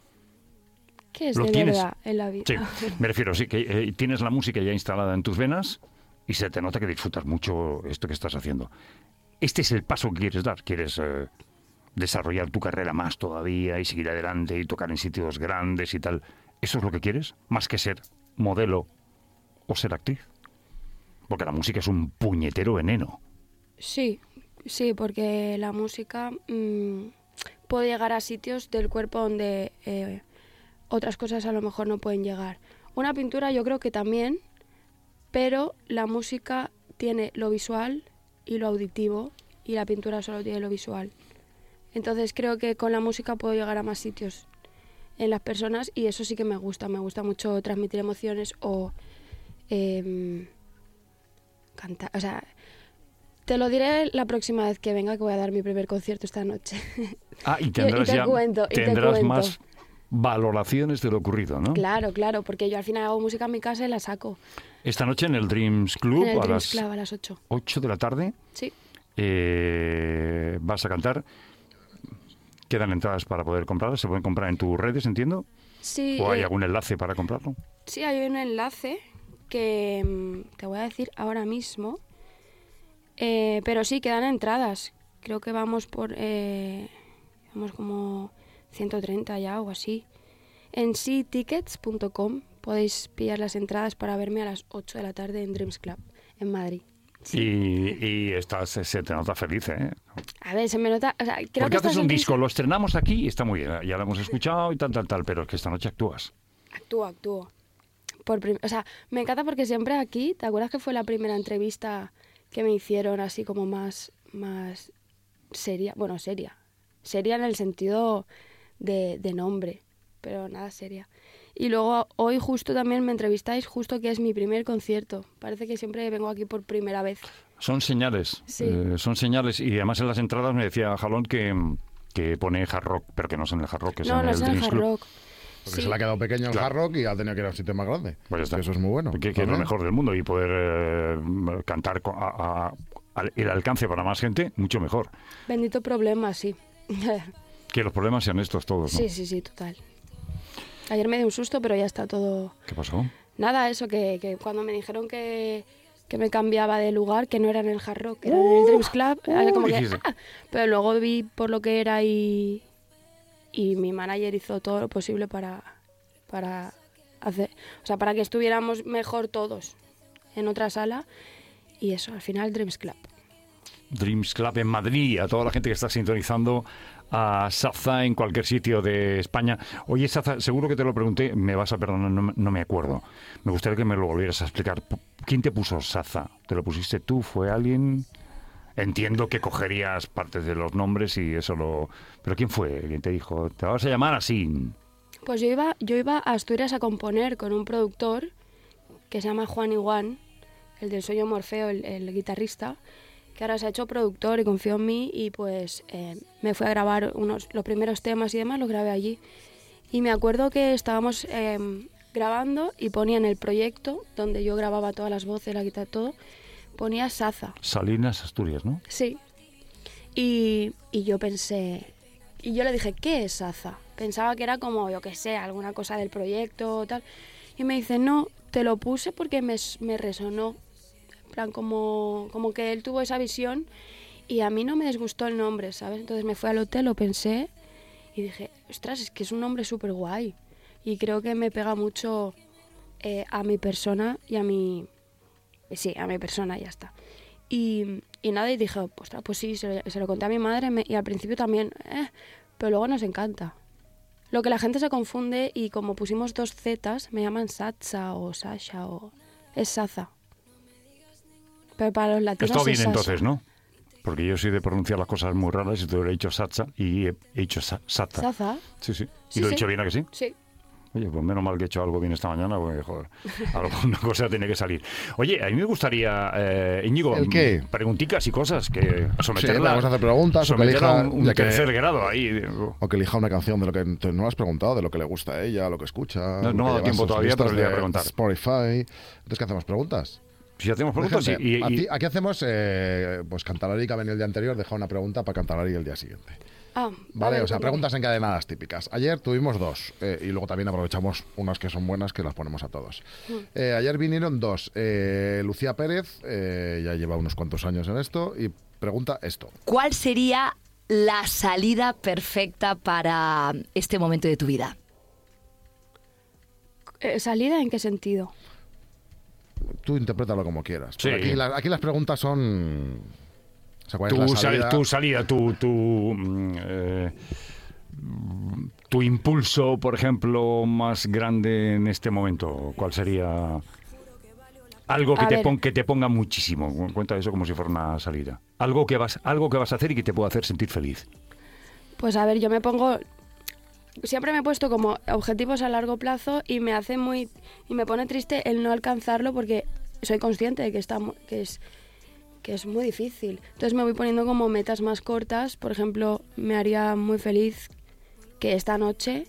¿Qué es ¿Lo de tienes? verdad en la vida? Sí, me refiero, sí, que eh, tienes la música ya instalada en tus venas y se te nota que disfrutas mucho esto que estás haciendo. Este es el paso que quieres dar. Quieres eh, desarrollar tu carrera más todavía y seguir adelante y tocar en sitios grandes y tal. ¿Eso es lo que quieres? Más que ser modelo o ser actriz. Porque la música es un puñetero veneno. Sí, sí, porque la música mmm, puede llegar a sitios del cuerpo donde eh, otras cosas a lo mejor no pueden llegar. Una pintura yo creo que también, pero la música tiene lo visual y lo auditivo y la pintura solo tiene lo visual. Entonces creo que con la música puedo llegar a más sitios en las personas y eso sí que me gusta. Me gusta mucho transmitir emociones o... Eh, cantar, o sea, Te lo diré la próxima vez que venga, que voy a dar mi primer concierto esta noche. Ah, y tendrás, y te ya, cuento, y tendrás te cuento. más valoraciones de lo ocurrido, ¿no? Claro, claro, porque yo al final hago música en mi casa y la saco. Esta noche en el Dreams Club, En el a Dreams las Club a las ocho. ocho de la tarde, Sí. eh, vas a cantar. ¿Quedan entradas para poder comprarlas? ¿Se pueden comprar en tus redes, entiendo? Sí. ¿O hay eh, algún enlace para comprarlo? Sí, hay un enlace que mm, te voy a decir ahora mismo. Eh, pero sí, quedan entradas. Creo que vamos por... Eh, vamos como ciento treinta ya o así. En sí tickets punto com podéis pillar las entradas para verme a las ocho de la tarde en Dreams Club, en Madrid. Y, y estás, se te nota feliz, ¿eh? A ver, se me nota... O sea, creo Porque que haces esta un sonrisa- disco, lo estrenamos aquí y está muy bien. Ya lo hemos escuchado y tal, tal, tal, pero es que esta noche actúas. Actúo, actúo. Por prim- o sea, me encanta porque siempre aquí, ¿te acuerdas que fue la primera entrevista que me hicieron así como más, más seria? Bueno, seria. Seria en el sentido de, de nombre, pero nada seria. Y luego hoy justo también me entrevistáis, justo que es mi primer concierto. Parece que siempre vengo aquí por primera vez. Son señales, Sí. eh, son señales. Y además en las entradas me decía Jalón que, que pone hard rock, pero que no es en el hard rock, que es No, en no el es en el Dreams hard Club. rock. Porque Sí. se le ha quedado pequeño el Claro. hard rock y ha tenido que ir a un sitio más grande. Pues ya está. Eso es muy bueno. Que, que es lo ¿Vale? mejor del mundo y poder eh, cantar co- a, a- al- el alcance para más gente, mucho mejor. Bendito problema, sí. Que los problemas sean estos todos, ¿no? Sí, sí, sí, total. Ayer me dio un susto, pero ya está todo... ¿Qué pasó? Nada, eso, que, que cuando me dijeron que, que me cambiaba de lugar, que no era en el Hard Rock, que era en el Dreams Club, era como que, dijiste. ¡ah! Pero luego vi por lo que era y, y mi manager hizo todo lo posible para, para hacer, o sea, para que estuviéramos mejor todos en otra sala y eso, al final Dreams Club. Dreams Club en Madrid, a toda la gente que está sintonizando a Saza en cualquier sitio de España. Oye, Saza, seguro que te lo pregunté, me vas a perdonar, no, me- no me acuerdo. Me gustaría que me lo volvieras a explicar. ¿Quién te puso Saza? ¿Te lo pusiste tú? ¿Fue alguien? Entiendo que cogerías partes de los nombres y eso lo... ¿Pero quién fue? ¿Quién te dijo? Te vas a llamar así. Pues yo iba, yo iba a Asturias a componer con un productor que se llama Juan Iguán, el del Sueño Morfeo, el, el guitarrista, que ahora se ha hecho productor y confió en mí y pues eh, me fui a grabar unos, los primeros temas y demás, los grabé allí. Y me acuerdo que estábamos eh, grabando y ponía en el proyecto, donde yo grababa todas las voces, la guitarra, todo, ponía Saza. Salinas, Asturias, ¿no? Sí. Y, y yo pensé, y yo le dije, ¿qué es Saza? Pensaba que era como, yo qué sé, alguna cosa del proyecto o tal. Y me dice, no, te lo puse porque me, me resonó. En plan, como, como que él tuvo esa visión y a mí no me disgustó el nombre, ¿sabes? Entonces me fui al hotel, lo pensé y dije, ostras, es que es un nombre súper guay. Y creo que me pega mucho eh, a mi persona y a mi... Sí, a mi persona, ya está. Y, y nada, y dije, pues, pues sí, se lo, se lo conté a mi madre me- y al principio también, eh, pero luego nos encanta. Lo que la gente se confunde y como pusimos dos zetas, me llaman Satsa o Sasha o... Es Saza. Pero para los latinos Está bien es Sasha. entonces, ¿no? Porque yo soy de pronunciar las cosas muy raras y te lo he dicho Satsa y he he dicho sa- Saza. Saza. Sí, sí. ¿Y Sí, lo he sí. dicho bien, a que sí? Sí. Oye, pues menos mal que he hecho algo bien esta mañana, porque, joder, alguna cosa tiene que salir. Oye, a mí me gustaría, eh, Íñigo, ¿El qué? preguntitas y cosas, que Sí, someterla, vamos a hacer preguntas o que someterla a elija, un, un ya que- tercer grado ahí. O que elija una canción de lo que entonces no has preguntado, de lo que le gusta a ella, lo que escucha. No, lo no que ha dado lleva en tiempo sus todavía, listas pero le voy a de preguntar. Spotify. Entonces, ¿qué hacemos? ¿Preguntas? Si hacemos Por preguntas ejemplo, y, y- aquí, aquí hacemos, eh, pues Cantalari, que ha venido el día anterior, deja una pregunta para Cantalari el día siguiente. Ah, Vale, vale, o sea, vale. preguntas encadenadas típicas. Ayer tuvimos dos eh, y luego también aprovechamos unas que son buenas que las ponemos a todos. Eh, ayer vinieron dos. Eh, Lucía Pérez, eh, ya lleva unos cuantos años en esto, y pregunta esto. ¿Cuál sería la salida perfecta para este momento de tu vida? Eh, ¿Salida en qué sentido? Tú interprétalo como quieras. Sí. Porque Aquí, la- aquí las preguntas son... O sea, ¿cuál es tu, la sal- salida? tu salida, tu, tu, mm, eh, mm, tu impulso, por ejemplo, más grande en este momento, ¿cuál sería? Algo que A te, ver. pon- que te ponga muchísimo. Cuenta eso como si fuera una salida. Algo que vas, algo que vas a hacer y que te pueda hacer sentir feliz. Pues a ver, yo me pongo... Siempre me he puesto como objetivos a largo plazo y me hace muy... Y me pone triste el no alcanzarlo porque soy consciente de que, está, mu- que, es, que es muy difícil. Entonces me voy poniendo como metas más cortas. Por ejemplo, me haría muy feliz que esta noche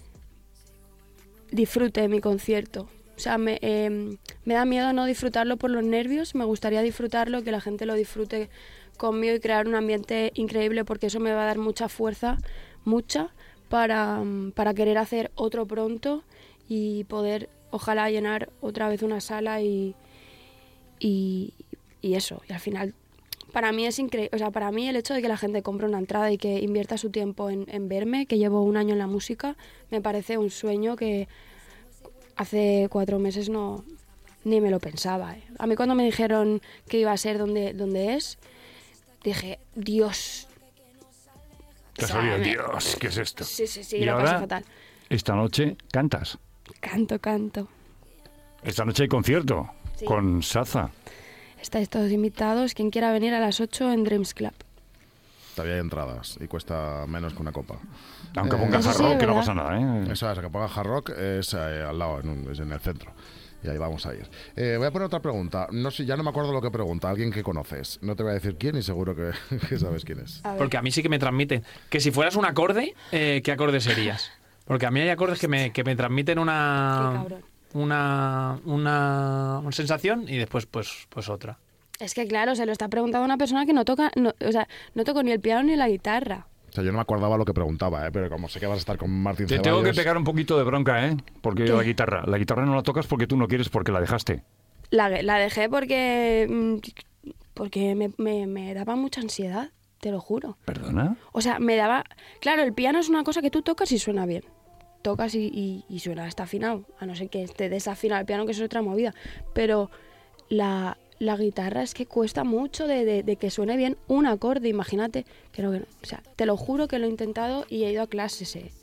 disfrute mi concierto. O sea, me, eh, me da miedo no disfrutarlo por los nervios, me gustaría disfrutarlo, que la gente lo disfrute conmigo y crear un ambiente increíble, porque eso me va a dar mucha fuerza, mucha, para, para querer hacer otro pronto y poder, ojalá, llenar otra vez una sala y, y, y eso. Y al final, para mí es increíble, o sea, para mí el hecho de que la gente compre una entrada y que invierta su tiempo en, en verme, que llevo un año en la música, me parece un sueño que hace cuatro meses no ni me lo pensaba. ¿eh? A mí cuando me dijeron que iba a ser donde, donde es, dije, Dios. Te salió, Dios, ¿qué es esto? Sí, sí, sí, y lo ahora, pasé fatal. Esta noche cantas. Canto, canto. Esta noche hay concierto Sí. con Saza. Estáis todos invitados. Quien quiera venir a las ocho en Dreams Club. Todavía hay entradas y cuesta menos que una copa. Aunque Eh, ponga Eso hard sí, rock, es que no verdad. pasa nada, ¿eh? Eso es, que ponga hard rock es eh, al lado, en un- es en el centro. Y ahí vamos a ir. Eh, voy a poner otra pregunta. No sé, ya no me acuerdo lo que pregunta. Alguien que conoces. No te voy a decir quién y seguro que, que sabes quién es. A ver. Porque a mí sí que me transmiten. Que si fueras un acorde, eh, ¿qué acorde serías? Porque a mí hay acordes que me, que me transmiten Qué una, cabrón. una, una, una sensación y después pues, pues otra. Es que claro, se lo está preguntando a una persona que no toca, no, o sea, no toco ni el piano ni la guitarra. O sea, yo no me acordaba lo que preguntaba, ¿eh? Pero como sé que vas a estar con Martín Te Ceballos... tengo que pegar un poquito de bronca, ¿eh? Porque ¿Qué? la guitarra, la guitarra no la tocas porque tú no quieres, porque la dejaste. La, la dejé porque, mm, porque me, me, me daba mucha ansiedad, te lo juro. ¿Perdona? O sea, me daba... Claro, el piano es una cosa que tú tocas y suena bien. Tocas y, y, y suena, está afinado. A no ser que esté desafinado el piano, que eso es otra movida. Pero la, la guitarra es que cuesta mucho de, de, de que suene bien un acorde, imagínate. Que no, que no. O sea, te lo juro que lo he intentado y he ido a clases. Eh.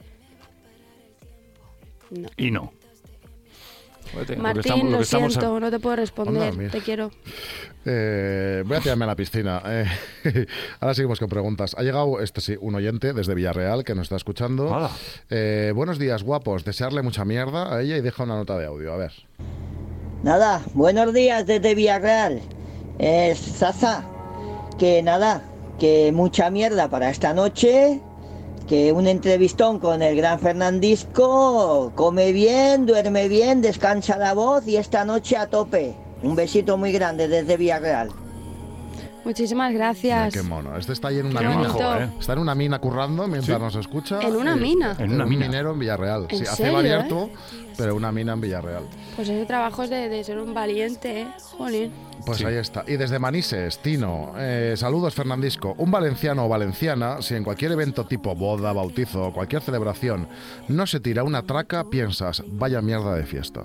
No. Y no. Fíjate, Martín, estamos- lo, que estamos siento, no te puedo responder. Anda, mira. te quiero. Eh, voy a tirarme a la piscina. Eh, ahora seguimos con preguntas. Ha llegado, este sí, un oyente desde Villarreal que nos está escuchando. Hola. Eh, buenos días, guapos. Desearle mucha mierda a ella y deja una nota de audio. A ver. Nada, buenos días desde Villarreal. Es Zaza. Que nada, que mucha mierda para esta noche. Que un entrevistón con el gran Fernandisco. Come bien, duerme bien, descansa la voz y esta noche a tope. Un besito muy grande desde Villarreal. Muchísimas Mira, gracias. qué mono. Este está ahí en una Qué mina. bonito. ¿eh? Está en una mina currando mientras Sí. nos escucha. ¿En una Eh, mina? En una un mina. minero en Villarreal. ¿En Sí, hace serio, abierto, pero una mina en Villarreal. Pues ese trabajo es de, de ser un valiente, ¿eh? Jolín. Pues Sí. ahí está. Y desde Manises, Tino, eh, saludos Fernandisco. Un valenciano o valenciana, si en cualquier evento tipo boda, bautizo o cualquier celebración no se tira una traca, piensas, vaya mierda de fiesta.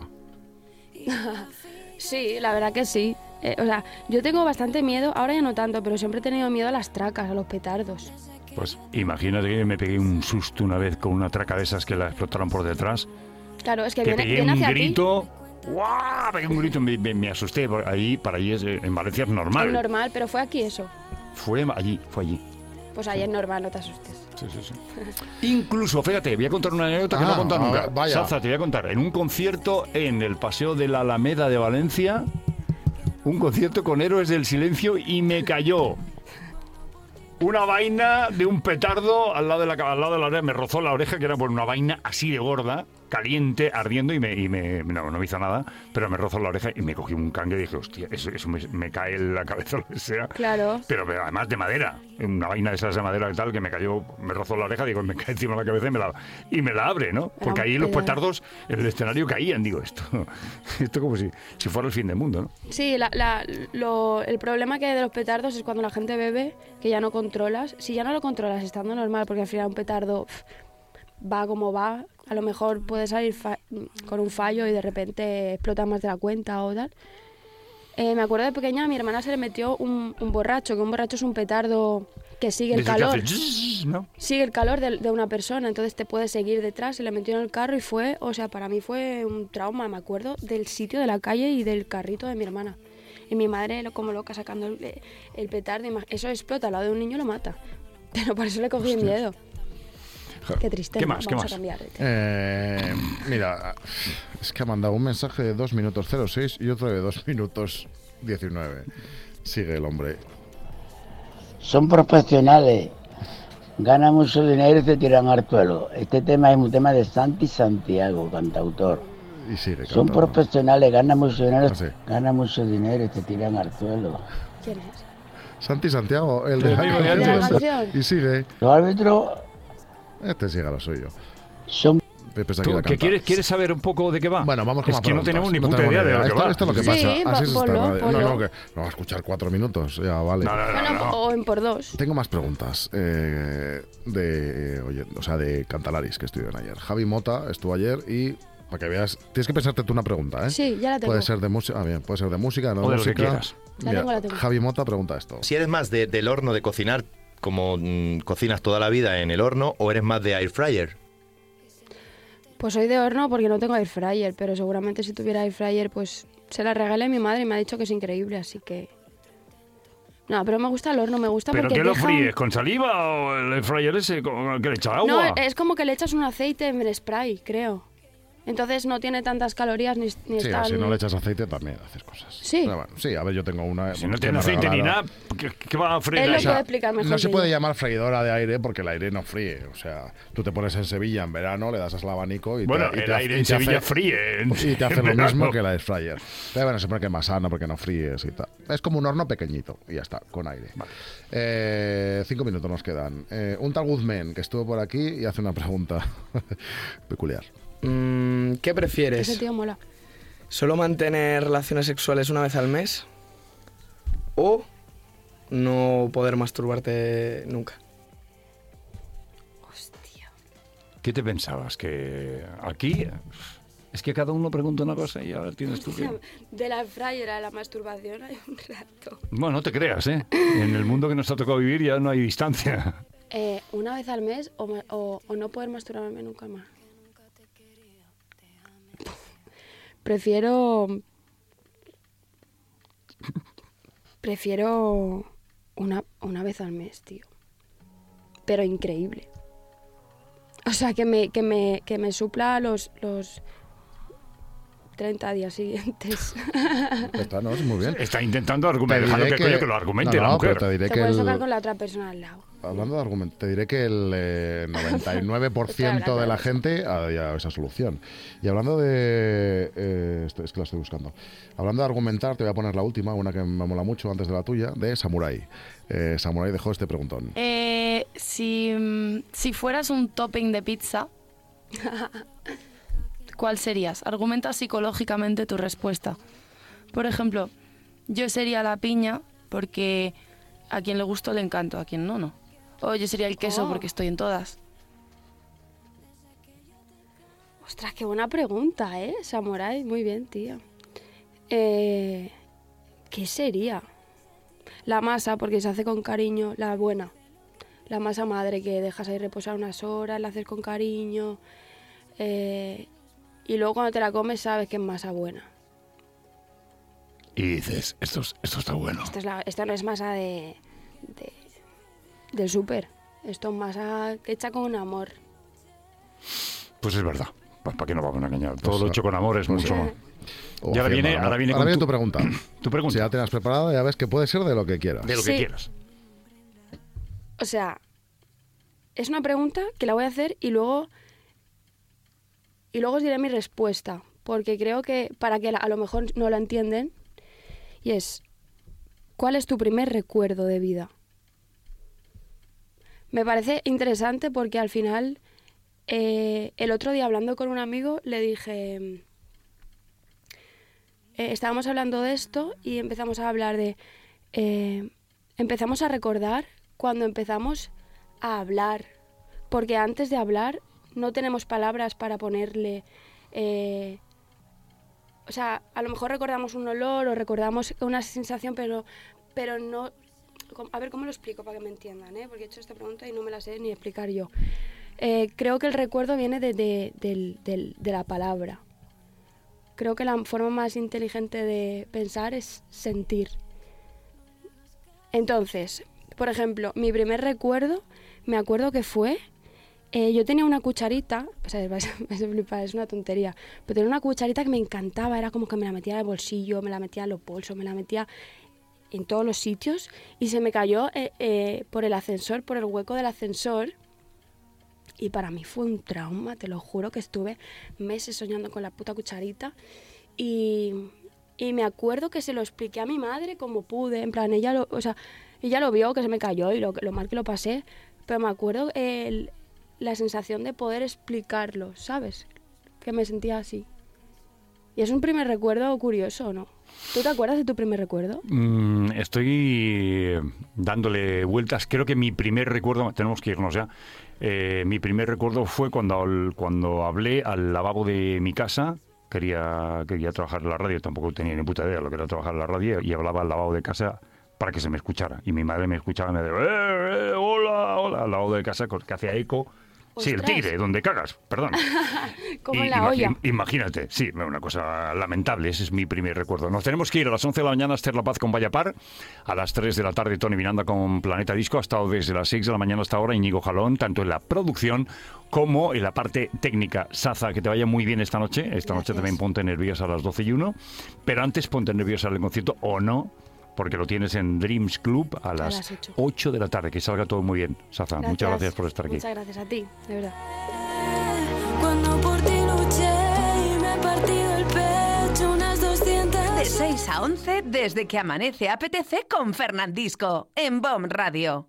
Sí, la verdad que sí. Eh, o sea, yo tengo bastante miedo, ahora ya no tanto, pero siempre he tenido miedo a las tracas, a los petardos. Pues imagínate que me pegué un susto una vez con una traca de esas que la explotaron por detrás. Claro, es que Que viene, pegué viene un hacia grito. ¡Guau! Pegué un grito, me, me- me asusté. por Ahí, para allí, es, eh, en Valencia es ti. normal. Es normal, pero fue aquí eso. Fue allí, fue allí. Pues ahí es normal, no te asustes. Sí, sí, sí. Incluso, fíjate, voy a contar una anécdota que Ah, no he contado a nunca. ver, vaya. Salza, te voy a contar. En un concierto en el Paseo de la Alameda de Valencia, un concierto con Héroes del Silencio y me cayó una vaina de un petardo al lado de la, al lado de la oreja. Me rozó la oreja, que era por una vaina así de gorda, caliente, ardiendo, y me, y me no, no me hizo nada, pero me rozó la oreja y me cogí un cangue y dije, hostia, eso, eso me, me cae en la cabeza, lo que sea. Claro. Pero, pero además de madera, una vaina de esas de madera y tal, que me cayó, me rozó la oreja, digo, me cae encima de la cabeza y me la, y me la abre, ¿no? Porque ahí los pero- petardos en el escenario caían, digo, esto, esto como si, si fuera el fin del mundo, ¿no? Sí, la, la- lo- el problema que hay de los petardos es cuando la gente bebe, que ya no controlas. Si ya no lo controlas estando normal, porque al final un petardo pf, va como va, a lo mejor puede salir fa- con un fallo y de repente explota más de la cuenta o tal. Eh, me acuerdo de pequeña, a mi hermana se le metió un, un borracho, que un borracho es un petardo que sigue el Desde que calor. hace zzzz, ¿no? Sigue el calor de, de una persona, entonces te puede seguir detrás, se le metió en el carro y fue, o sea, para mí fue un trauma, me acuerdo del sitio de la calle y del carrito de mi hermana. Y mi madre, lo- como loca, sacando el, el petardo, ima- eso explota al lado de un niño y lo mata. Pero por eso le cogí Hostias. miedo. Qué triste, ¿Qué ¿no? más, qué Vamos más? a cambiar. de- Eh, mira, es que ha mandado un mensaje de dos minutos cero seis y otro de dos minutos diecinueve. Sigue el hombre. Son profesionales, ganan mucho dinero y se tiran al suelo. Este tema es un tema de Santi Santiago, cantautor. Y sigue Son cantando. profesionales, ganan mucho dinero, Ah, sí. ganan mucho dinero y se tiran al suelo. ¿Quién es? Santi Santiago, el Sí, de amigo de antes. canción. Y sigue. Los árbitros Este sigue a lo suyo. son... Pepe está ¿Tú, aquí la ¿qué canta. quieres, ¿Quieres saber un poco de qué va? Bueno, vamos con Es más que no preguntas. tenemos ni No puta tenemos idea ni de lo que esto, va. esto es lo que Sí, pasa. po- Así es esta ponlo, radio. ponlo. No, no, que no va a escuchar cuatro minutos. Ya, vale. No, no, no, Bueno, no. o en por dos. Tengo más preguntas eh, de, oye, o sea, de Cantalaris que estuvieron ayer. Javi Mota estuvo ayer y para que veas, tienes que pensarte tú una pregunta, ¿eh? Sí, ya la tengo. Puede ser de música, ah, bien, puede ser de música, no O de lo música. que quieras. La Mira, tengo, la tengo. Javi Mota pregunta esto. Si eres más de- del horno, de cocinar como mm, cocinas toda la vida en el horno, o eres más de air fryer. Pues soy de horno porque no tengo air fryer, pero seguramente si tuviera air fryer, pues se la regalé a mi madre y me ha dicho que es increíble, así que... No, pero me gusta el horno, me gusta ¿Pero porque qué lo deja- fríes? ¿Con saliva o el fryer ese con que le echa agua? No, es como que le echas un aceite en spray, creo. Entonces no tiene tantas calorías ni, ni Sí, es tan... si no le echas aceite también haces cosas. Sí. Pero bueno, sí, a ver, yo tengo una... Si no que tiene me aceite ni regalaron. nada, ¿qué, qué va a freír Él lo ahí? puede explicar mejor No se que puede yo. llamar freidora de aire porque el aire no fríe. O sea, tú te pones en Sevilla en verano, le das al abanico y Bueno, te, y el te hace- aire y en te hace- Sevilla fríe. en- Y te hace en lo mismo verano. que la air fryer. Pero bueno, se supone que es más sano porque no fríes y tal. Es como un horno pequeñito y ya está, con aire. Eh, cinco minutos nos quedan. Eh, un tal Guzmán que estuvo por aquí y hace una pregunta peculiar. Mm, ¿Qué prefieres? Ese tío mola. ¿Solo mantener relaciones sexuales una vez al mes? ¿O no poder masturbarte nunca? ¿Qué te pensabas? ¿Que aquí es que cada uno pregunta una cosa y ahora tienes tú que... De la air fryer a la masturbación hay un rato. Bueno, no te creas, ¿eh? En el mundo que nos ha tocado vivir ya no hay distancia. Eh, una vez al mes o, ma- o, o no poder masturbarme nunca más. Prefiero... Prefiero una, una vez al mes, tío. Pero increíble. O sea, que me, que me, que me supla los, los treinta días siguientes. Está, no, es muy bien. Está intentando Te argumentar, diré dejando que, coño, que lo argumente no, la no, mujer. pero te diré Te que puedes el- tocar con la otra persona al lado. Hablando de argumentos, te diré que el eh, noventa y nueve por ciento de la gente ha dado esa solución. Y hablando de... eh, esto- es que la estoy buscando. Hablando de argumentar, te voy a poner la última, una que me mola mucho antes de la tuya, de Samurai. Eh, Samurai dejó este preguntón. Eh, si, mm, si fueras un topping de pizza, ¿cuál serías? Argumenta psicológicamente tu respuesta. Por ejemplo, yo sería la piña porque a quien le gusto le encanto, a quien no, no. O yo sería el queso Oh. porque estoy en todas. Ostras, qué buena pregunta, ¿eh? Samurai, muy bien, tía. Eh, ¿Qué sería? La masa, porque se hace con cariño, la buena. La masa madre que dejas ahí reposar unas horas, la haces con cariño. eh, y luego cuando te la comes sabes que es masa buena. Y dices, esto, es- esto está bueno. Esta, es la- esta no es masa de, de del súper. Esto es masa hecha con amor. Pues es verdad. ¿Para qué nos vamos a engañar? Todo Pues, lo hecho con amor es pues, mucho sí. más. O Y ahora haciendo viene, amor. ahora viene Ahora con viene tu, tu pregunta. tu pregunta. Si ya tienes preparada, ya ves que puede ser de lo que quieras. De lo Sí. que quieras. O sea, es una pregunta que la voy a hacer y luego y luego os diré mi respuesta, porque creo que para que la- a lo mejor no la entienden, y es, ¿cuál es tu primer recuerdo de vida? Me parece interesante porque al final, eh, el otro día hablando con un amigo, le dije, eh, estábamos hablando de esto y empezamos a hablar de, eh, empezamos a recordar cuando empezamos a hablar, porque antes de hablar no tenemos palabras para ponerle, eh, o sea, a lo mejor recordamos un olor o recordamos una sensación, pero, pero no... A ver, ¿cómo lo explico para que me entiendan? ¿eh? Porque he hecho esta pregunta y no me la sé ni explicar yo. Eh, creo que el recuerdo viene de, de, del- del- de la palabra. Creo que la forma más inteligente de pensar es sentir. Entonces, por ejemplo, mi primer recuerdo, me acuerdo que fue... eh, yo tenía una cucharita, o sea, vais a, vais a flipar, es una tontería, pero tenía una cucharita que me encantaba, era como que me la metía en el bolsillo, me la metía en los bolsos, me la metía... en todos los sitios y se me cayó eh, eh, por el ascensor, por el hueco del ascensor. Y para mí fue un trauma, te lo juro, que estuve meses soñando con la puta cucharita. Y, y me acuerdo que se lo expliqué a mi madre como pude, en plan, ella lo, o sea, ella lo vio que se me cayó y lo, lo mal que lo pasé, pero me acuerdo el, la sensación de poder explicarlo, ¿sabes? Que me sentía así. Y es un primer recuerdo curioso, ¿no? ¿Tú te acuerdas de tu primer recuerdo? Mm, estoy dándole vueltas. Creo que mi primer recuerdo, tenemos que irnos ya, eh, mi primer recuerdo fue cuando, cuando hablé al lavabo de mi casa. Quería, quería trabajar en la radio, tampoco tenía ni puta idea de lo que era trabajar en la radio, y hablaba al lavabo de casa para que se me escuchara. Y mi madre me escuchaba y me decía, eh, eh, hola, hola, al lavabo de casa, que hacía eco. Sí, el tigre, donde cagas, perdón. Como y, en la ima- olla. im- Imagínate, sí, una cosa lamentable, ese es mi primer recuerdo. Nos tenemos que ir a las once de la mañana, Esther La Paz con Vaya Par, a las tres de la tarde Tony Miranda con Planeta Disco, ha estado desde las seis de la mañana hasta ahora Íñigo Jalón, tanto en la producción como en la parte técnica. Saza, que te vaya muy bien esta noche, esta Gracias. noche también ponte nerviosa a las doce y uno, pero antes ponte nerviosa al concierto o no, porque lo tienes en Dreams Club a las, las ocho. ocho de la tarde, que salga todo muy bien. Saza, muchas gracias por estar aquí. Muchas gracias a ti, de verdad. Cuando por ti luché y me he partido el pecho unas doscientas De seis a once, desde que amanece A P T C con Fernandisco, en B O M Radio.